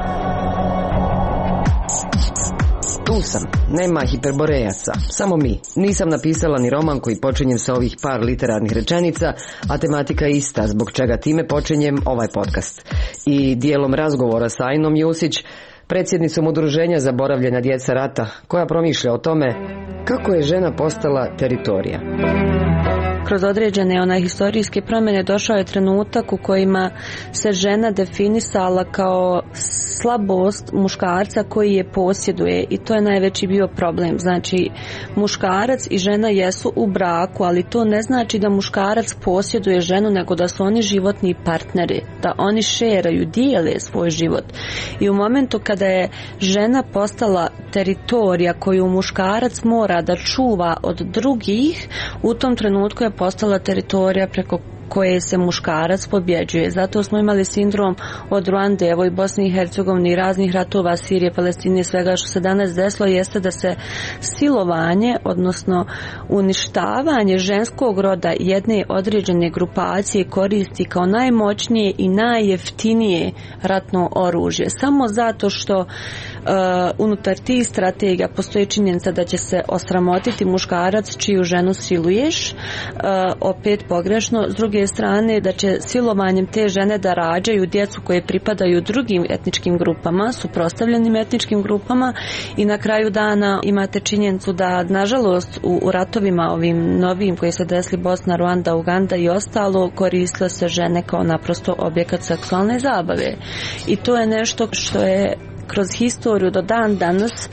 Tu sam, nema hiperborejaca, samo mi. Nisam napisala ni roman koji počinjem sa ovih par literarnih rečenica, a tematika je ista, zbog čega time počinjem ovaj podcast. I dijelom razgovora sa Ajnom Jusić, predsjednicom Udruženja Zaboravljena djeca rata, koja promišlja o tome kako je žena postala teritorija. Kroz određene onaj historijske promjene došao je trenutak u kojima se žena definisala kao slabost muškarca koji je posjeduje, i to je najveći bio problem. Znači, muškarac i žena jesu u braku, ali to ne znači da muškarac posjeduje ženu, nego da su oni životni partneri, da oni šeraju, dijele svoj život. I u momentu kada je žena postala teritorija koju muškarac mora da čuva od drugih, u tom trenutku je postala teritorija preko koje se muškarac pobjeđuje. Zato smo imali sindrom od Ruande, evo i Bosni i Hercegovini, i raznih ratova, Sirije, Palestine, svega što se danas desilo, jeste da se silovanje, odnosno uništavanje ženskog roda jedne određene grupacije koristi kao najmoćnije i najjeftinije ratno oružje. Samo zato što uh, unutar tih strategija postoji činjenica da će se osramotiti muškarac čiju ženu siluješ, uh, opet pogrešno. S druge strane, da će silovanjem te žene da rađaju djecu koje pripadaju drugim etničkim grupama, suprotstavljenim etničkim grupama, i na kraju dana imate činjenicu da, nažalost, u, u ratovima ovim novim koji se desili Bosna, Ruanda, Uganda i ostalo, koristile se žene kao naprosto objekat seksualne zabave. I to je nešto što je kroz historiju do dan danas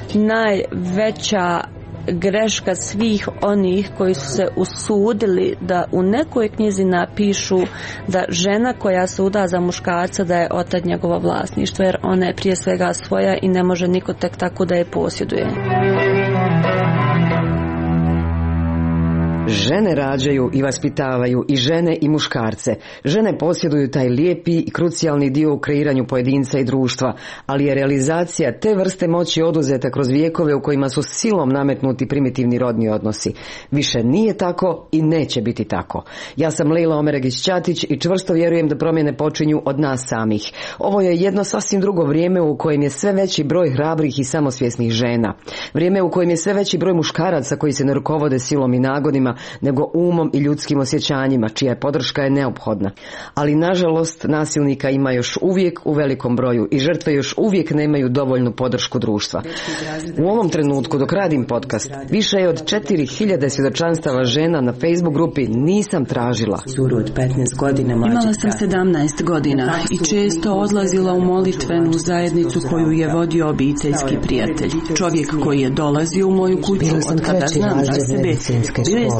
najveća greška svih onih koji su se usudili da u nekoj knjizi napišu da žena koja se uda za muškarca da je otad njegovo vlasništvo, jer ona je prije svega svoja i ne može niko tek tako da je posjeduje. Žene rađaju i vaspitavaju i žene i muškarce. Žene posjeduju taj lijepi i krucijalni dio u kreiranju pojedinca i društva, ali je realizacija te vrste moći oduzeta kroz vijekove u kojima su silom nametnuti primitivni rodni odnosi. Više nije tako i neće biti tako. Ja sam Lejla Omeregić-Ćatić i čvrsto vjerujem da promjene počinju od nas samih. Ovo je jedno sasvim drugo vrijeme u kojem je sve veći broj hrabrih i samosvjesnih žena. Vrijeme u kojem je sve veći broj muškaraca koji se ne rukovode silom i nagonima, nego umom i ljudskim osjećanjima, čija podrška je neophodna. Ali nažalost nasilnika ima još uvijek u velikom broju i žrtve još uvijek nemaju dovoljnu podršku društva. U ovom trenutku dok radim podcast, više je od četiri hiljade svjedočanstava žena na Facebook grupi Nisam tražila. Imala sam sedamnaest godina i često odlazila u molitvenu zajednicu koju je vodio obiteljski prijatelj. Čovjek koji je dolazio u moju kuću od kada znam za sebe, bio je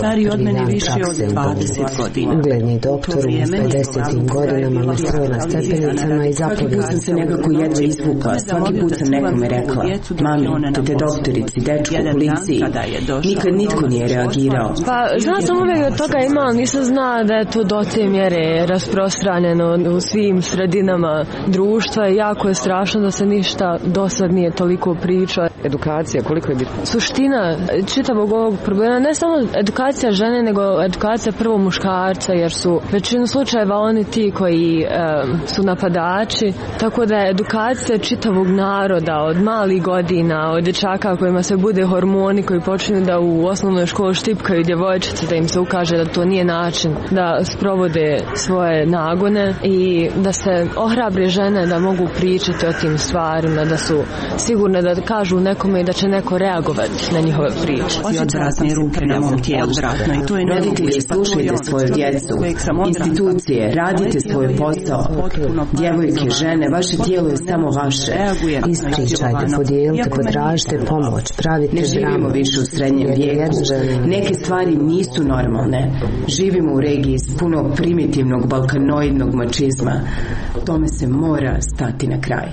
stari od mene više od dvadeset godina. Ugledni doktor u pedesetim godinama nastrojio na stepenicama i zapovio. Svaki put sam se nekako jedva izvukla, svaki put sam nekome rekla, mami, tete doktorici, dečku, policiji. Nikad nitko nije reagirao. Pa, znala sam uvijek od toga imala, nisam znala da je to do te mjere rasprostranjeno u svim sredinama društva i jako je strašno da se ništa do sad nije toliko pričao. Edukacija, koliko je bitna? Suština čitavog ovog problema, ne samo edukacija žene, nego edukacija prvo muškarca, jer su većinu slučajeva oni ti koji e, su napadači, tako da je edukacija čitavog naroda od malih godina, od dječaka kojima se bude hormoni, koji počinju da u osnovnoj školi štipkaju djevojčice, da im se ukaže da to nije način da sprovode svoje nagone i da se ohrabre žene da mogu pričati o tim stvarima, da su sigurne da kažu nekome i da će neko reagovati na njihove priče. Odvratne ruke na mom tijelu. Roditelji, slušajte svoju djecu. Institucije, radite svoj posao. Djevojke, žene, vaše tijelo je samo vaše. Ispričajte, podijelite, potražite pomoć, pravite dramu. Ne živimo više u srednjem vijeku. Neke stvari nisu normalne. Živimo u regiji s puno primitivnog balkanoidnog mačizma. Tome se mora stati na kraj.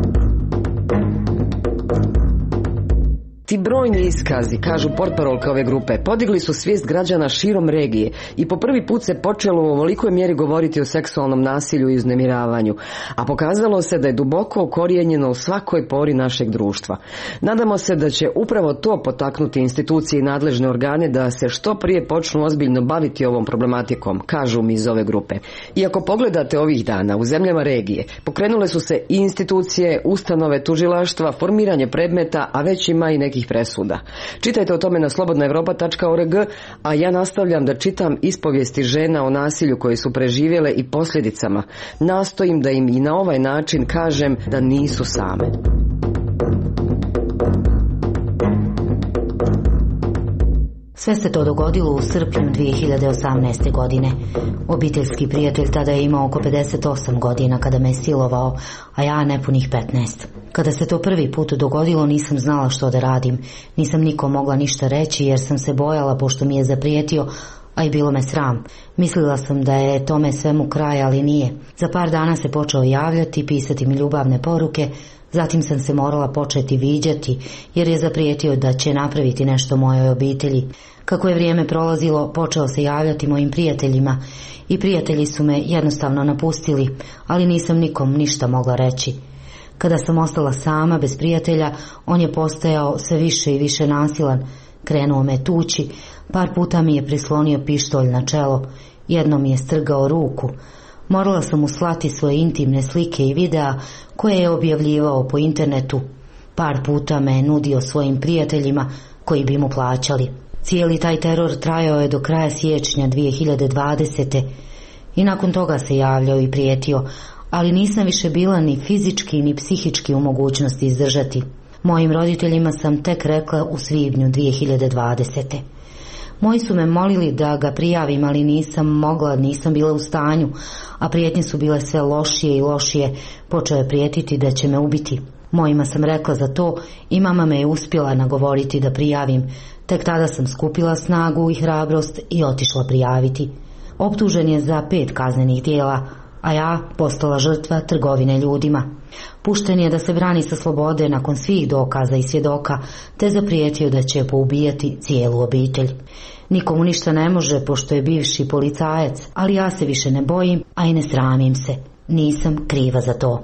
Ti brojni iskazi, kažu portparolke ove grupe, podigli su svijest građana širom regije i po prvi put se počelo u ovolikoj mjeri govoriti o seksualnom nasilju i uznemiravanju, a pokazalo se da je duboko ukorijenjeno u svakoj pori našeg društva. Nadamo se da će upravo to potaknuti institucije i nadležne organe da se što prije počnu ozbiljno baviti ovom problematikom, kažu mi iz ove grupe. I ako pogledate ovih dana u zemljama regije, pokrenule su se i institucije, ustanove, tužilaštva, formiranje predmeta, a već ima i neki presuda. Čitajte o tome na slobodna evropa tačka org, a ja nastavljam da čitam ispovijesti žena o nasilju koje su preživjele i posljedicama. Nastojim da im i na ovaj način kažem da nisu same. Sve se to dogodilo u srpnju dvije hiljade osamnaeste. godine. Obiteljski prijatelj tada je imao oko pedeset osam godina kada me je silovao, a ja nepunih petnaest. Kada se to prvi put dogodilo nisam znala što da radim. Nisam nikom mogla ništa reći jer sam se bojala pošto mi je zaprijetio, a i bilo me sram. Mislila sam da je tome svemu kraj, ali nije. Za par dana se počeo javljati, pisati mi ljubavne poruke. Zatim sam se morala početi viđati jer je zaprijetio da će napraviti nešto mojoj obitelji. Kako je vrijeme prolazilo, počeo se javljati mojim prijateljima i prijatelji su me jednostavno napustili, ali nisam nikom ništa mogla reći. Kada sam ostala sama, bez prijatelja, on je postajao sve više i više nasilan. Krenuo me tući, par puta mi je prislonio pištolj na čelo, jednom mi je strgao ruku. Morala sam mu slati svoje intimne slike i videa koje je objavljivao po internetu. Par puta me je nudio svojim prijateljima koji bi mu plaćali. Cijeli taj teror trajao je do kraja siječnja dvije hiljade dvadesete. I nakon toga se javljao i prijetio, ali nisam više bila ni fizički ni psihički u mogućnosti izdržati. Mojim roditeljima sam tek rekla u svibnju dvije hiljade dvadesete. Moji su me molili da ga prijavim, ali nisam mogla, nisam bila u stanju, a prijetnje su bile sve lošije i lošije. Počeo je prijetiti da će me ubiti. Mojima sam rekla za to i mama me je uspjela nagovoriti da prijavim. Tek tada sam skupila snagu i hrabrost i otišla prijaviti. Optužen je za pet kaznenih djela, a ja postala žrtva trgovine ljudima. Pušten je da se brani sa slobode nakon svih dokaza i svjedoka, te zaprijetio da će poubijati cijelu obitelj. Nikomu ništa ne može pošto je bivši policajac, ali ja se više ne bojim, a i ne sramim se. Nisam kriva za to.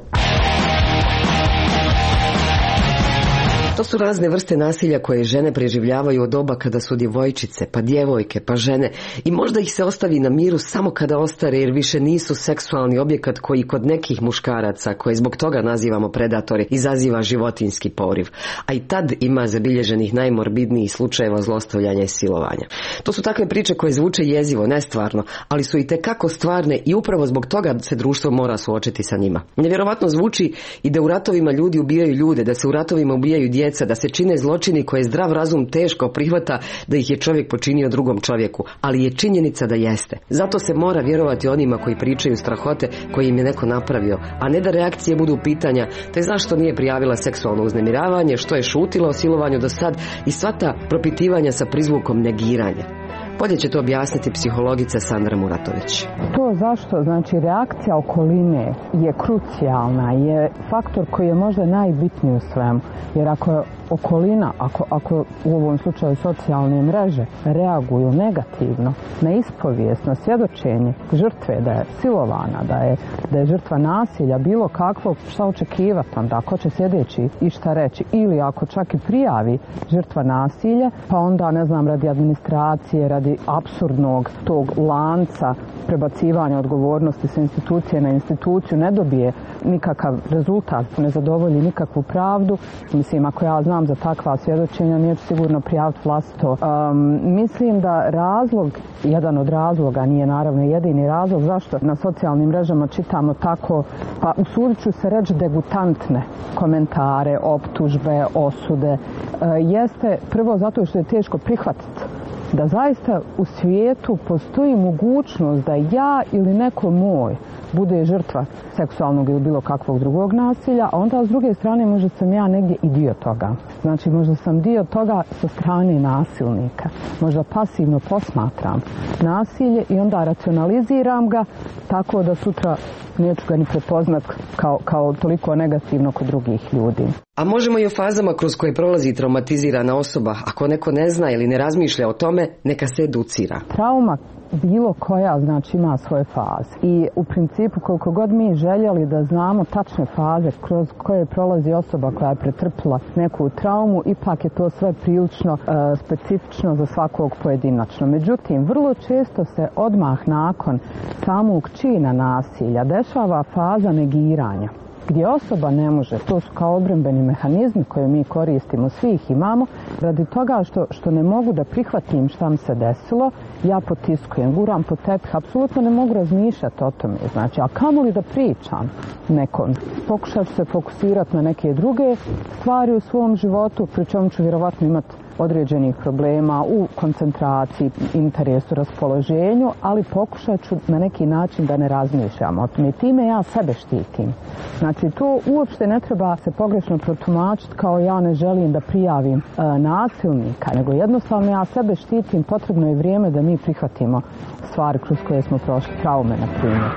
To su razne vrste nasilja koje žene preživljavaju od doba kada su djevojčice, pa djevojke, pa žene, i možda ih se ostavi na miru samo kada ostare jer više nisu seksualni objekat koji kod nekih muškaraca, koje zbog toga nazivamo predatori, izaziva životinjski poriv. A i tad ima zabilježenih najmorbidnijih slučajeva zlostavljanja i silovanja. To su takve priče koje zvuče jezivo, nestvarno, ali su i tekako stvarne i upravo zbog toga se društvo mora suočiti sa njima. Nevjerovatno zvuči i da u ratovima ljudi ubijaju ljude, da se u ratovima ubijaju djeca, da se čine zločini koje zdrav razum teško prihvata da ih je čovjek počinio drugom čovjeku, ali je činjenica da jeste. Zato se mora vjerovati onima koji pričaju strahote koje im je neko napravio, a ne da reakcije budu pitanja te zašto nije prijavila seksualno uznemiravanje, što je šutila o silovanju do sad i sva ta propitivanja sa prizvukom negiranja. Bolje će to objasniti psihologica Sandra Muratović. To zašto, znači reakcija okoline je krucijalna, je faktor koji je možda najbitniji u svemu. Jer ako je okolina, ako, ako u ovom slučaju socijalne mreže reaguju negativno na ispovijest, na svjedočenje žrtve da je silovana, da je, da je žrtva nasilja, bilo kakvog, šta očekivati onda, ko će sljedeći i šta reći, ili ako čak i prijavi žrtva nasilja, pa onda, ne znam, radi administracije, radi apsurdnog tog lanca prebacivanja odgovornosti sa institucije na instituciju, ne dobije nikakav rezultat, ne zadovolji nikakvu pravdu. Mislim, ako ja znam za takva svjedočenja, neću sigurno prijaviti vlastito. Um, mislim da razlog, jedan od razloga, nije naravno jedini razlog zašto na socijalnim mrežama čitamo tako, pa usudit ću se reći degutantne komentare, optužbe, osude, uh, jeste prvo zato što je teško prihvatiti da zaista u svijetu postoji mogućnost da ja ili neko moj bude žrtva seksualnog ili bilo kakvog drugog nasilja, a onda s druge strane možda sam ja negdje i dio toga. Znači možda sam dio toga sa strane nasilnika. Možda pasivno posmatram nasilje i onda racionaliziram ga tako da sutra neću ga ni prepoznat kao, kao toliko negativno kod drugih ljudi. A možemo i o fazama kroz koje prolazi traumatizirana osoba. Ako neko ne zna ili ne razmišlja o tome, neka se educira. Trauma bilo koja, znači, ima svoje faze. I u principu koliko god mi željeli da znamo tačne faze kroz koje prolazi osoba koja je pretrpila neku traumu, ipak je to sve prilično uh, specifično za svakog pojedinačno. Međutim, vrlo često se odmah nakon samog čina nasilja dešava faza negiranja, gdje osoba ne može, to su kao obrambeni mehanizmi koje mi koristimo, svi ih imamo, radi toga što, što ne mogu da prihvatim šta mi se desilo, ja potiskujem, guram po tepih, apsolutno ne mogu razmišljati o tome, znači, a kamoli da pričam nekom. Pokušat ću se fokusirati na neke druge stvari u svom životu, pri čemu ću vjerovatno imati određenih problema u koncentraciji, interesu, raspoloženju, ali pokušat ću na neki način da ne razmišljam o tome. I time ja sebe štitim. Znači, to uopšte ne treba se pogrešno protumačiti kao ja ne želim da prijavim e, nasilnika, nego jednostavno ja sebe štitim, potrebno je vrijeme da mi prihvatimo stvari kroz koje smo prošli, traume, na primjer.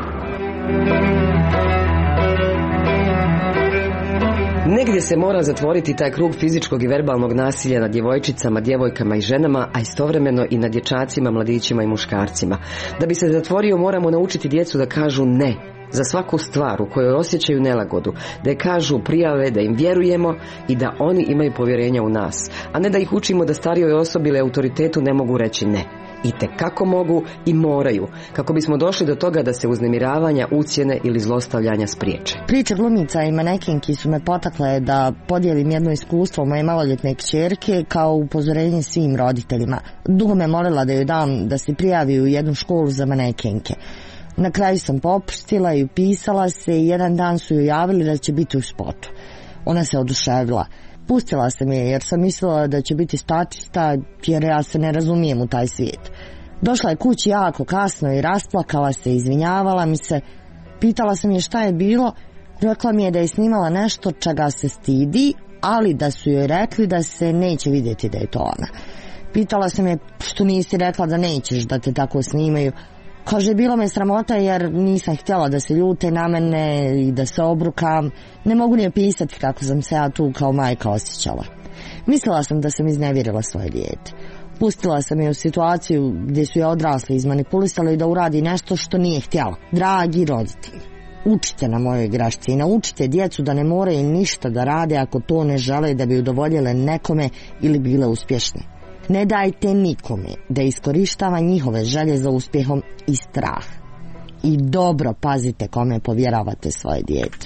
Negdje se mora zatvoriti taj krug fizičkog i verbalnog nasilja nad djevojčicama, djevojkama i ženama, a istovremeno i nad dječacima, mladićima i muškarcima. Da bi se zatvorio, moramo naučiti djecu da kažu ne za svaku stvar u kojoj osjećaju nelagodu, da je kažu, prijave, da im vjerujemo i da oni imaju povjerenja u nas, a ne da ih učimo da starijoj osobi ili autoritetu ne mogu reći ne. I tekako mogu i moraju, kako bismo došli do toga da se uznemiravanja, ucjene ili zlostavljanja spriječe. Priče glumica i manekenki su me potakle da podijelim jedno iskustvo moje maloljetne kćerke kao upozorenje svim roditeljima. Dugo me molila da joj dam da se prijavi u jednu školu za manekenke. Na kraju sam popustila i upisala se i jedan dan su joj javili da će biti u spotu. Ona se oduševila. Pustila sam je jer sam mislila da će biti statista, jer ja se ne razumijem u taj svijet. Došla je kući jako kasno i rasplakala se, izvinjavala mi se. Pitala sam je šta je bilo, rekla mi je da je snimala nešto čega se stidi, ali da su joj rekli da se neće vidjeti da je to ona. Pitala sam je što nisi rekla da nećeš da te tako snimaju. Kaže, bilo me sramota jer nisam htjela da se ljute na mene i da se obrukam. Ne mogu ni opisati kako sam se ja tu kao majka osjećala. Mislila sam da sam iznevjerila svoje dijete. Pustila sam je u situaciju gdje su je odrasli izmanipulisali da uradi nešto što nije htjela. Dragi roditelji, učite na mojoj grešci i naučite djecu da ne moraju ništa da rade ako to ne žele da bi udovoljile nekome ili bile uspješne. Ne dajte nikome da iskorištava njihove želje za uspjehom i strah. I dobro pazite kome povjeravate svoje dijete.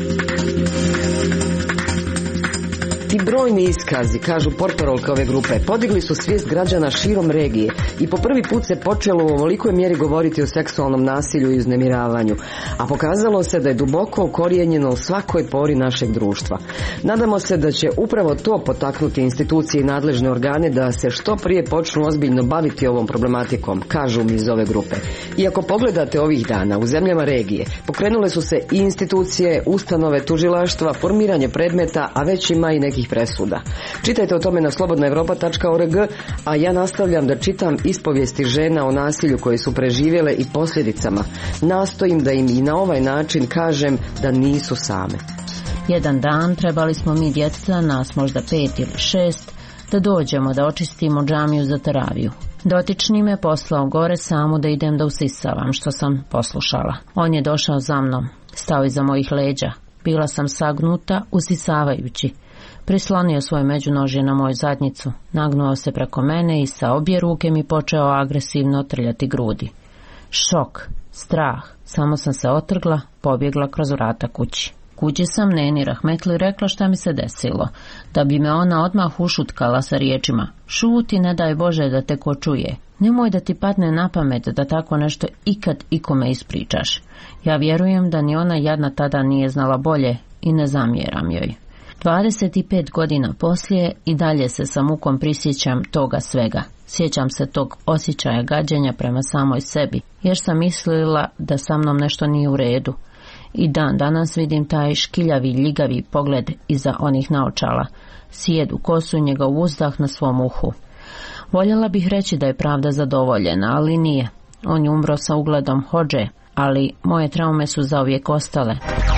Ti brojni iskazi, kažu portparolke ove grupe, podigli su svijest građana širom regije i po prvi put se počelo u ovolikoj mjeri govoriti o seksualnom nasilju i uznemiravanju, a pokazalo se da je duboko ukorijenjeno u svakoj pori našeg društva. Nadamo se da će upravo to potaknuti institucije i nadležne organe da se što prije počnu ozbiljno baviti ovom problematikom, kažu mi iz ove grupe. I ako pogledate ovih dana u zemljama regije, pokrenule su se i institucije, ustanove, tužilaštva, formiranje predmeta, a već ima i nekih sudskih presuda. Čitajte o tome na slobodna europa tačka org, a ja nastavljam da čitam ispovijesti žena o nasilju koje su preživjele i posljedicama. Nastojim da im i na ovaj način kažem da nisu same. Jedan dan trebali smo mi djeca, nas možda pet ili šest, da dođemo da očistimo džamiju za teraviju. Dotični me poslao gore samu da idem da usisavam, što sam poslušala. On je došao za mnom, stao iza mojih leđa. Bila sam sagnuta, usisavajući. Prislonio svoje međunožje na moju zadnjicu, nagnuo se preko mene i sa obje ruke mi počeo agresivno trljati grudi. Šok, strah, samo sam se otrgla, pobjegla kroz vrata kući. Kući sam Neni rahmetli rekla šta mi se desilo, da bi me ona odmah ušutkala sa riječima: šuti, ne daj Bože da te ko čuje. Nemoj da ti padne na pamet da tako nešto ikad ikome ispričaš. Ja vjerujem da ni ona jadna tada nije znala bolje i ne zamjeram joj. dvadeset pet godina poslije i dalje se sa mukom prisjećam toga svega. Sjećam se tog osjećaja gađenja prema samoj sebi, jer sam mislila da sa mnom nešto nije u redu. I dan danas vidim taj škiljavi, ljigavi pogled iza onih naočala, sjedu kosu, njegov uzdah na svom uhu. Voljela bih reći da je pravda zadovoljena, ali nije. On je umro sa ugledom hodže, ali moje traume su zauvijek ostale.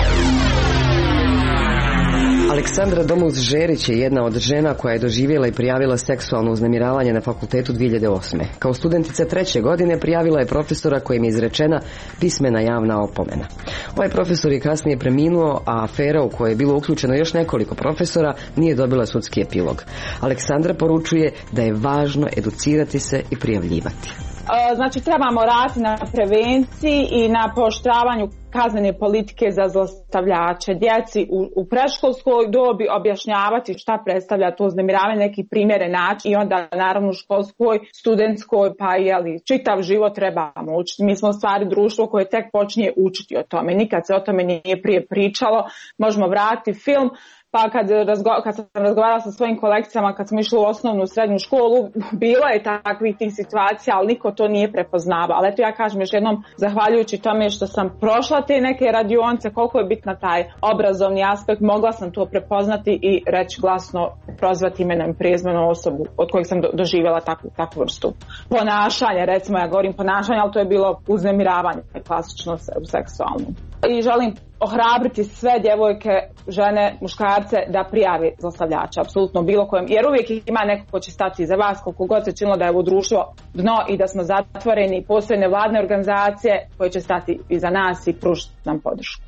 Aleksandra Domuz-Žerić je jedna od žena koja je doživjela i prijavila seksualno uznemiravanje na fakultetu dvije hiljade osme. Kao studentica treće godine prijavila je profesora kojem je izrečena pismena javna opomena. Ovaj profesor je kasnije preminuo, a afera u kojoj je bilo uključeno još nekoliko profesora nije dobila sudski epilog. Aleksandra poručuje da je važno educirati se i prijavljivati. Znači trebamo raditi na prevenciji i na pooštravanju kaznene politike za zlostavljače. Djeci u, u predškolskoj dobi objašnjavati šta predstavlja to uznemiravanje, neki primjeren način, i onda naravno u školskoj, studentskoj, pa jeli, čitav život trebamo učiti. Mi smo stvari društvo koje tek počinje učiti o tome. Nikad se o tome nije prije pričalo. Možemo vratiti film. Pa kad, razgo- kad sam razgovarala sa svojim kolekcijama, kad smo išli u osnovnu srednju školu, bilo je takvih tih situacija, ali niko to nije prepoznavao. Ali eto ja kažem još jednom, zahvaljujući tome što sam prošla te neke radionice, koliko je bitna taj obrazovni aspekt, mogla sam to prepoznati i reći glasno, prozvati imenom i prezimenom osobu od kojih sam do- doživjela takvu, takvu vrstu ponašanja. Recimo ja govorim ponašanje, ali to je bilo uznemiravanje, klasično seksualno. I želim ohrabriti sve djevojke, žene, muškarce da prijavi zlostavljača, apsolutno bilo kojem, jer uvijek ima neko ko će stati iza vas, koliko god se činilo da je ovo društvo dno i da smo zatvoreni. Postoje nevladne organizacije koje će stati iza nas i pružiti nam podršku.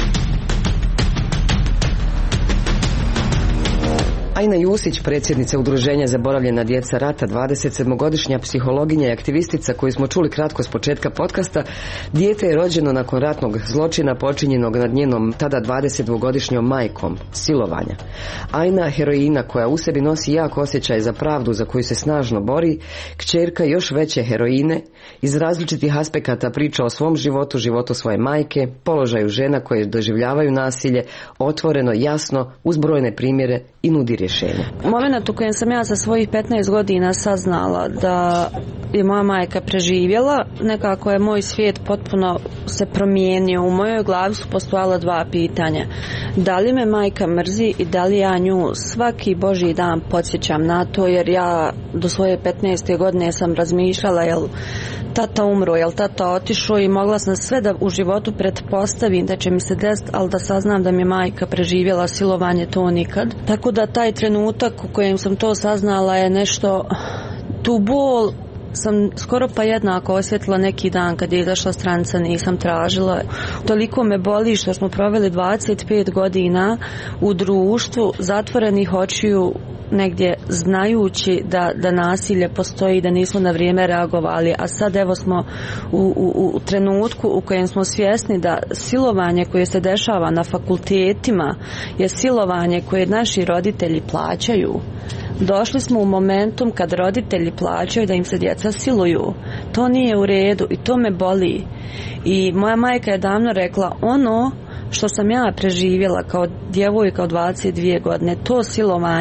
Ajna Jusić, predsjednica Udruženja Zaboravljena djeca rata, dvadesetsedmogodišnja psihologinja i aktivistica koju smo čuli kratko s početka podcasta, dijete je rođeno nakon ratnog zločina počinjenog nad njenom tada dvadesetdvogodišnjom majkom, silovanja. Ajna, heroina koja u sebi nosi jak osjećaj za pravdu za koju se snažno bori, kćerka još veće heroine, iz različitih aspekata priča o svom životu, životu svoje majke, položaju žena koje doživljavaju nasilje, otvoreno, jasno, uz brojne primjere i nudi rješenja. Moment u kojem sam ja sa svojih petnaest godina saznala da je moja majka preživjela, nekako je moj svijet potpuno se promijenio. U mojoj glavi su postojala dva pitanja. Da li me majka mrzi i da li ja nju svaki božji dan podsjećam na to, jer ja do svoje petnaeste godine sam razmišljala jel tata umro, jel tata otišao, i mogla sam sve da u životu pretpostavim da će mi se desiti, ali da saznam da mi je majka preživjela silovanje, to nikad. Tako da taj trenutak u kojem sam to saznala je nešto, tu bol sam skoro pa jednako osjetila neki dan kad je izašla stranica, nisam tražila. Toliko me boli što smo proveli dvadeset pet godina u društvu zatvorenih očiju, negdje znajući da, da nasilje postoji, da nismo na vrijeme reagovali, a sad evo smo u, u, u trenutku u kojem smo svjesni da silovanje koje se dešava na fakultetima je silovanje koje naši roditelji plaćaju. Došli smo u momentum kad roditelji plaćaju da im se djeca siluju. To nije u redu i to me boli. I moja majka je davno rekla, ono što sam ja preživjela kao djevojka od dvadeset dvije godine, to silovanje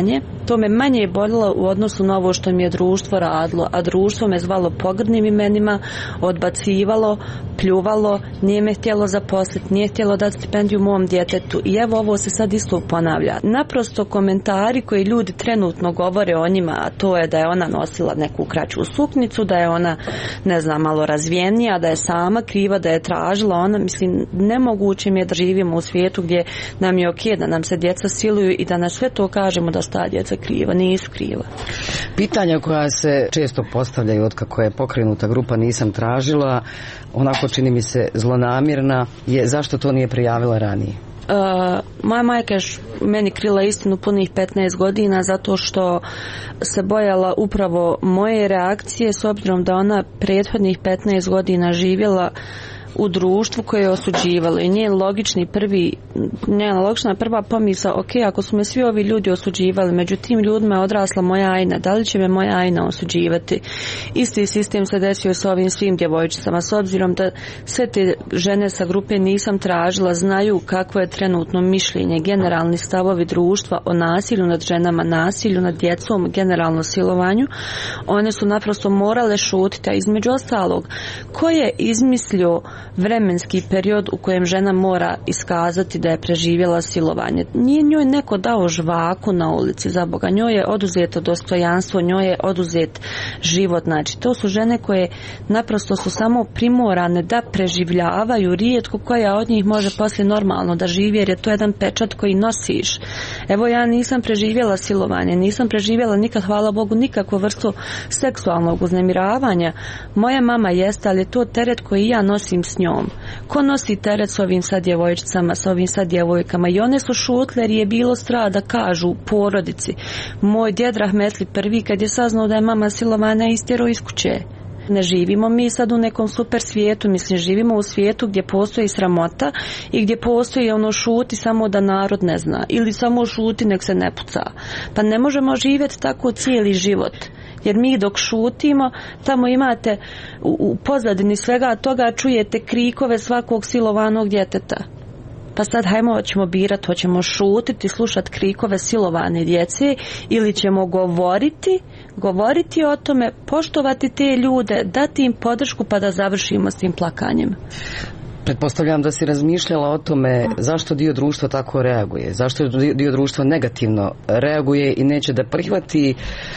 to me manje boljelo u odnosu na ovo što mi je društvo radilo, a društvo me zvalo pogrdnim imenima, odbacivalo, pljuvalo, nije me htjelo zaposliti, nije htjelo dati stipendiju mom djetetu i evo ovo se sad isto ponavlja. Naprosto komentari koji ljudi trenutno govore o njima, a to je da je ona nosila neku kraću suknicu, da je ona, ne znam, malo razvijenija, da je sama kriva, da je tražila ona, mislim, nemoguće mi je da živimo u svijetu gdje nam je okej da nam se djeca siluju i da na sve to kažemo da su ta djeca kriva, nisu kriva. Pitanja koja se često postavljaju od kako je pokrenuta grupa Nisam tražila, onako čini mi se zlonamjerna, je zašto to nije prijavila ranije? Uh, moja majka je meni krila istinu punih petnaest godina zato što se bojala upravo moje reakcije, s obzirom da ona prethodnih petnaest godina živjela u društvu koje je osuđivalo i njen logični prvi, njena logična prva pomisao, ok, ako su me svi ovi ljudi osuđivali, među tim ljudima je odrasla moja Ajna, da li će me moja Ajna osuđivati? Isti sistem se desio sa ovim svim djevojčicama, s obzirom da sve te žene sa grupe Nisam tražila znaju kakvo je trenutno mišljenje, generalni stavovi društva o nasilju nad ženama, nasilju nad djecom, generalno silovanju, one su naprosto morale šutiti, a između ostalog, ko je izmislio vremenski period u kojem žena mora iskazati da je preživjela silovanje? Nije njoj neko dao žvaku na ulici, za Boga, njoj je oduzeto dostojanstvo, njoj je oduzet život. Znači, to su žene koje naprosto su samo primorane da preživljavaju, rijetko koja od njih može poslije normalno da živi, jer je to jedan pečat koji nosiš. Evo, ja nisam preživjela silovanje, nisam preživjela nikad, hvala Bogu, nikakvu vrstu seksualnog uznemiravanja. Moja mama jeste, ali je to teret koji ja nosim s njom. Ko nosi teret s ovim sad djevojčicama, s ovim sad djevojkama? I one su šutle jer je bilo strah da kažu porodici. Moj djed Rahmetli prvi, kad je saznao da je mama silovana, istjerao iz kuće. Ne živimo mi sad u nekom super svijetu, mislim, živimo u svijetu gdje postoji sramota i gdje postoji ono šuti samo da narod ne zna, ili samo šuti nek se ne puca. Pa ne možemo živjeti tako cijeli život. Jer mi dok šutimo, tamo imate u, u pozadini svega toga čujete krikove svakog silovanog djeteta. Pa sad hajmo, hoćemo birati, hoćemo šutiti, slušati krikove silovane djece ili ćemo govoriti, govoriti o tome, poštovati te ljude, dati im podršku pa da završimo s tim plakanjem. Pretpostavljam da si razmišljala o tome zašto dio društva tako reaguje, zašto dio društva negativno reaguje i neće da prihvati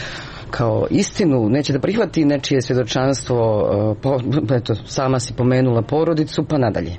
kao istinu, neće da prihvati nečije svjedočanstvo, po, eto, sama si pomenula porodicu, pa nadalje.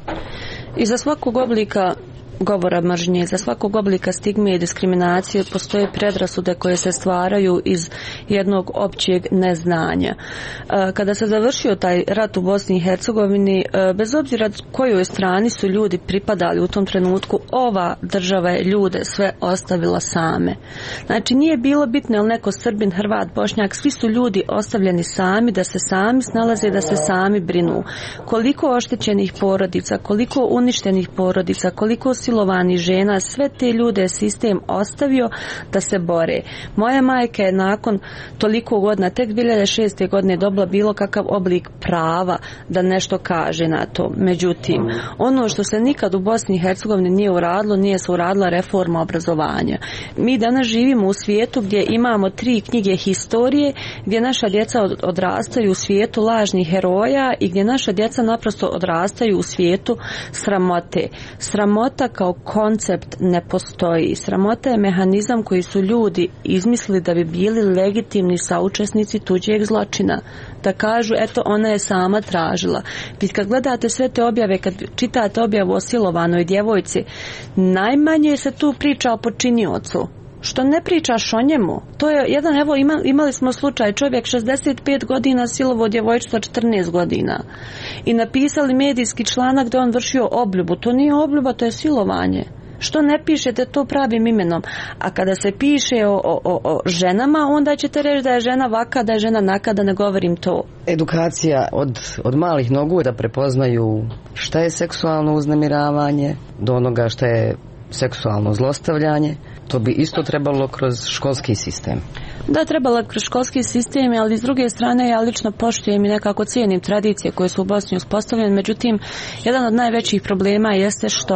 I za svakog oblika govora mržnje, za svakog oblika stigme i diskriminacije postoje predrasude koje se stvaraju iz jednog općeg neznanja. Kada se završio taj rat u Bosni i Hercegovini, bez obzira kojoj strani su ljudi pripadali u tom trenutku, ova država je ljude sve ostavila same. Znači, nije bilo bitno je li neko Srbin, Hrvat, Bošnjak, svi su ljudi ostavljeni sami, da se sami snalaze, da se sami brinu. Koliko oštećenih porodica, koliko uništenih porodica, koliko silovanih žena, sve te ljude je sistem ostavio da se bore. Moja majka je nakon toliko godina, tek dvije hiljade šeste. godine dobila bilo kakav oblik prava da nešto kaže na to. Međutim, ono što se nikad u Bosni i Hercegovini nije uradilo, nije se uradila reforma obrazovanja. Mi danas živimo u svijetu gdje imamo tri knjige historije, gdje naša djeca odrastaju u svijetu lažnih heroja i gdje naša djeca naprosto odrastaju u svijetu sramote. Sramota kao koncept ne postoji. Sramota je mehanizam koji su ljudi izmislili da bi bili legitimni saučesnici tuđeg zločina. Da kažu, eto, ona je sama tražila. Vi kad gledate sve te objave, kad čitate objavu o silovanoj djevojci, najmanje se tu priča o počiniocu. Što ne pričaš o njemu? To je jedan, evo, ima, imali smo slučaj, čovjek šezdeset pet godina silovo djevojčicu od četrnaest godina. I napisali medijski članak da on vršio obljubu. To nije obljuba, to je silovanje. Što ne pišete to pravim imenom? A kada se piše o, o, o ženama, onda ćete reći da je žena vaka, da je žena naka, da ne govorim to. Edukacija od, od malih nogu da prepoznaju šta je seksualno uznemiravanje, do onoga šta je seksualno zlostavljanje. To bi isto trebalo kroz školski sistem. Da, trebalo kroz školski sistem, ali s druge strane ja lično poštujem i nekako cijenim tradicije koje su u Bosni uspostavljene. Međutim, jedan od najvećih problema jeste što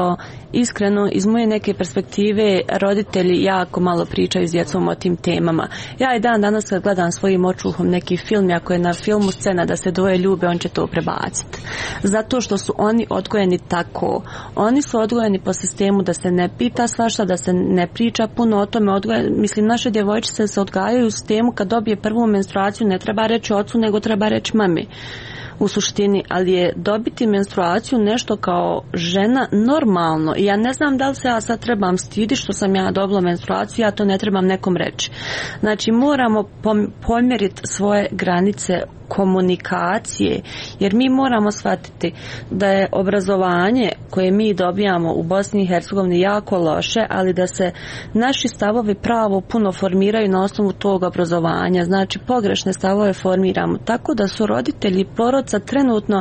iskreno iz moje neke perspektive roditelji jako malo pričaju s djecom o tim temama. Ja i dan danas kad gledam svojim očuhom neki film, ako je na filmu scena da se dvoje ljube, on će to prebaciti. Zato što su oni odgojeni tako. Oni su odgojeni po sistemu da se ne pita svašta, da se ne priča puno o tome. Odgoje, mislim, naše djevojčice se odgajaju u sistemu kad dobije prvu menstruaciju ne treba reći ocu, nego treba reći mami. U suštini, ali je dobiti menstruaciju nešto kao žena normalno. I ja ne znam da li se ja sad trebam stiditi što sam ja dobila menstruaciju, ja to ne trebam nekom reći. Znači moramo pomjeriti svoje granice komunikacije, jer mi moramo shvatiti da je obrazovanje koje mi dobijamo u Bosni i Hercegovini jako loše, ali da se naši stavovi pravo puno formiraju na osnovu tog obrazovanja. Znači pogrešne stavove formiramo. Tako da su roditelji poroca trenutno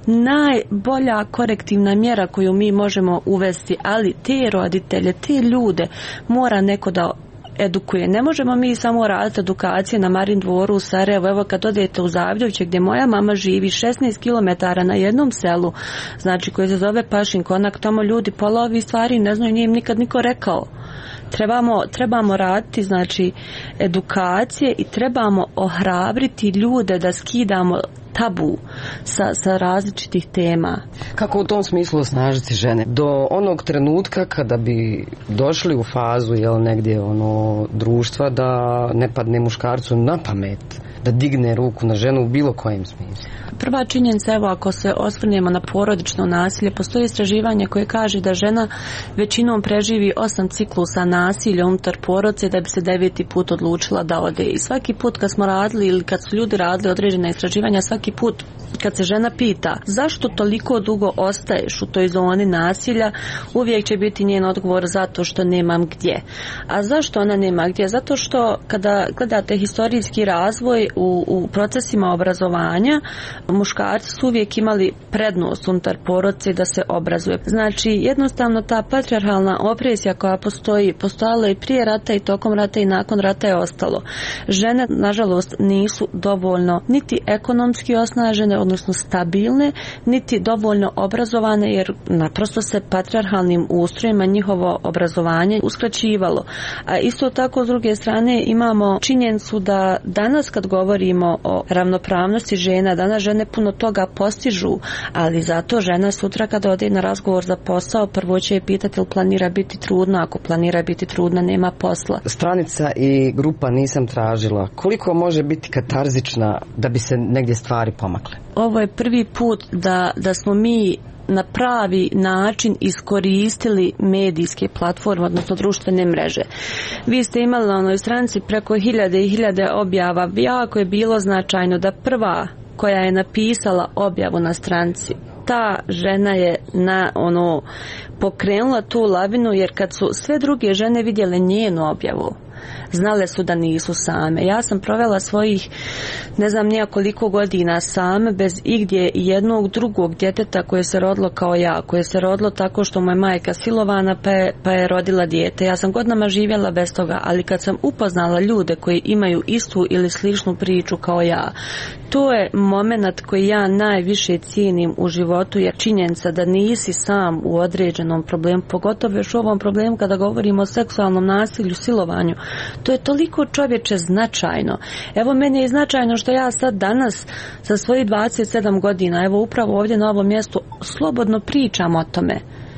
najbolja korektivna mjera koju mi možemo uvesti, ali te roditelje, te ljude mora neko da edukuje. Ne možemo mi samo raditi edukacije na Marin dvoru u Sarajevu. Evo kad odete u Zavljoviće gdje moja mama živi šesnaest kilometara na jednom selu, znači koji se zove Pašin Konak, tamo ljudi pola ovih stvari ne znaju, nije im nikad niko rekao. Trebamo, trebamo raditi znači edukacije i trebamo ohrabriti ljude da skidamo tabu sa, sa različitih tema. Kako u tom smislu osnažiti žene? Do onog trenutka kada bi došli u fazu jel, negdje ono, društva da ne padne muškarcu na pamet da digne ruku na ženu u bilo kojem smislu. Prva činjenica, evo ako se osvrnemo na porodično nasilje, postoji istraživanje koje kaže da žena većinom preživi osam ciklusa nasilja unutar porodice da bi se deveti put odlučila da ode. I svaki put kad smo radili ili kad su ljudi radili određena istraživanja, svaki put kad se žena pita zašto toliko dugo ostaješ u toj zoni nasilja, uvijek će biti njen odgovor zato što nemam gdje. A zašto ona nema gdje? Zato što kada gledate historijski razvoj u, u procesima obrazovanja, muškarci su uvijek imali prednost unutar porodice da se obrazuje. Znači jednostavno ta patrijarhalna opresija koja postoji, postojala i prije rata i tokom rata i nakon rata je ostalo. Žene nažalost nisu dovoljno niti ekonomski osnažene, odnosno stabilne, niti dovoljno obrazovane, jer naprosto se patrijarhalnim ustrojima njihovo obrazovanje uskraćivalo. A isto tako s druge strane imamo činjenicu da danas kad govorimo o ravnopravnosti žena, danas žene puno toga postižu, ali zato žena sutra kada ode na razgovor za posao, prvo će je pitati ili planira biti trudna. Ako planira biti trudna, nema posla. Stranica i grupa Nisam tražila, koliko može biti katarzična da bi se negdje stvari pomakle? Ovo je prvi put da, da smo mi na pravi način iskoristili medijske platforme, odnosno društvene mreže. Vi ste imali na onoj stranici preko hiljade i hiljade objava. Jako je bilo značajno da prva koja je napisala objavu na stranici, ta žena je na ono pokrenula tu lavinu, jer kad su sve druge žene vidjele njenu objavu, znale su da nisu same. Ja sam provela svojih ne znam nija koliko godina same, bez igdje jednog drugog djeteta koje se rodilo kao ja, koje se rodilo tako što mu je majka silovana pa je, pa je rodila dijete. Ja sam godinama živjela bez toga, ali kad sam upoznala ljude koji imaju istu ili sličnu priču kao ja, to je moment koji ja najviše cijenim u životu, jer činjenica da nisi sam u određenom problemu, pogotovo još u ovom problemu kada govorimo o seksualnom nasilju, silovanju, to je toliko čovječe značajno. Evo meni je značajno što ja sad danas sa svojih dvadeset sedam godina, evo upravo ovdje na ovom mjestu, slobodno pričam o tome.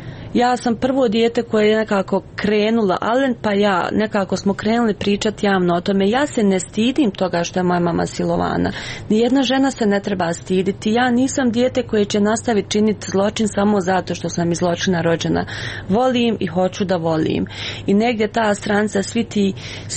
Ja sam prvo dijete koje je nekako krenula, Alen pa ja, nekako smo krenuli pričati javno o tome. Ja se ne stidim toga što je moja mama silovana. Nijedna žena se ne treba stiditi. Ja nisam dijete koje će nastaviti činiti zločin samo zato što sam iz zločina rođena. Volim i hoću da volim. I negdje ta stranca, svi ti,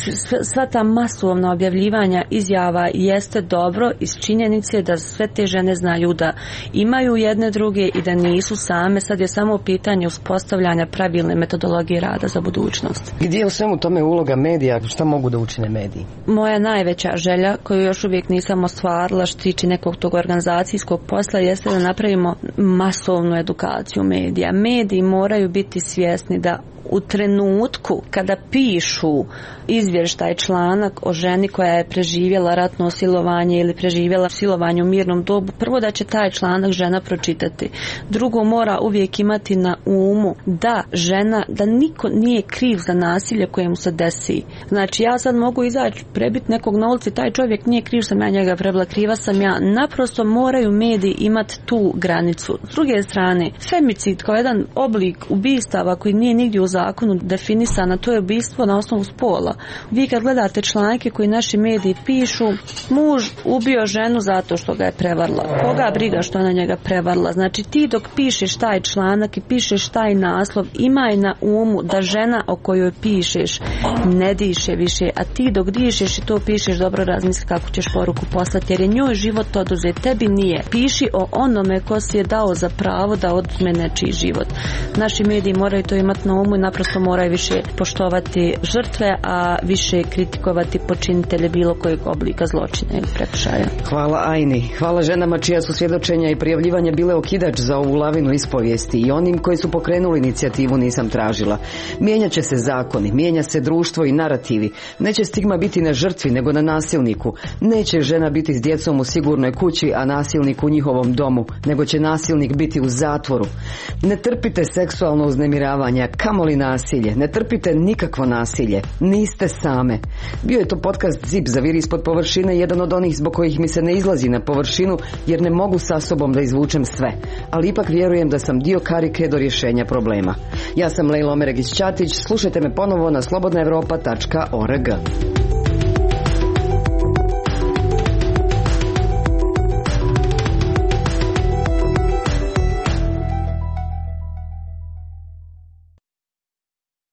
sva ta masovna objavljivanja izjava jeste dobro iz činjenice da sve te žene znaju da imaju jedne druge i da nisu same. Sad je samo pitanje postavljanja pravilne metodologije rada za budućnost. Gdje je u svemu tome uloga medija? Šta mogu da učine mediji? Moja najveća želja, koju još uvijek nisam ostvarila što tiče nekog tog organizacijskog posla, jeste da napravimo masovnu edukaciju medija. Mediji moraju biti svjesni da u trenutku kada pišu izvještaj članak o ženi koja je preživjela ratno silovanje ili preživjela silovanje u mirnom dobu, prvo da će taj članak žena pročitati. Drugo, mora uvijek imati na umu da žena, da niko nije kriv za nasilje koje mu se desi. Znači ja sad mogu izaći, prebiti nekog na ulici, taj čovjek nije kriv, sam ja njega prebila, kriva sam ja. Naprosto moraju mediji imati tu granicu. S druge strane, femicid kao jedan oblik ubistava koji nije nigdje u zakonu definisana, to je ubistvo na osnovu spola. Vi kad gledate članke koji naši mediji pišu, muž ubio ženu zato što ga je prevarila. Koga briga što je na njega prevarila? Znači ti dok pišeš taj članak i pišeš taj naslov, imaj na umu da žena o kojoj pišeš ne diše više, a ti dok dišeš i to pišeš, dobro razmisli kako ćeš poruku poslati, jer je njoj život oduzet, tebi nije. Piši o onome ko si je dao za pravo da oduzme nečiji život. Naši mediji moraju to imati na umu i naprosto moraju više poštovati žrtve, a više kritikovati počinitelje bilo kojeg oblika zločina ili prekršaja. Hvala Ajni. Hvala ženama čija su svjedočenja i prijavljivanja bile okidač za ovu lavinu ispovijesti i onim koji su pokrenuli inicijativu Nisam tražila. Mijenjat će se zakoni, mijenja se društvo i narativi. Neće stigma biti na žrtvi nego na nasilniku. Neće žena biti s djecom u sigurnoj kući, a nasilnik u njihovom domu, nego će nasilnik biti u zatvoru. Ne trpite seksualno uznemiravanje, kamoli nasilje. Ne trpite nikakvo nasilje. Niste same. Bio je to podcast Zip zaviri ispod površine, jedan od onih zbog kojih mi se ne izlazi na površinu jer ne mogu sa sobom da izvučem sve. Ali ipak vjerujem da sam dio karike do rješenja problema. Ja sam Lejla Omeregić Ćatić, slušajte me ponovo na slobodna europa tačka org.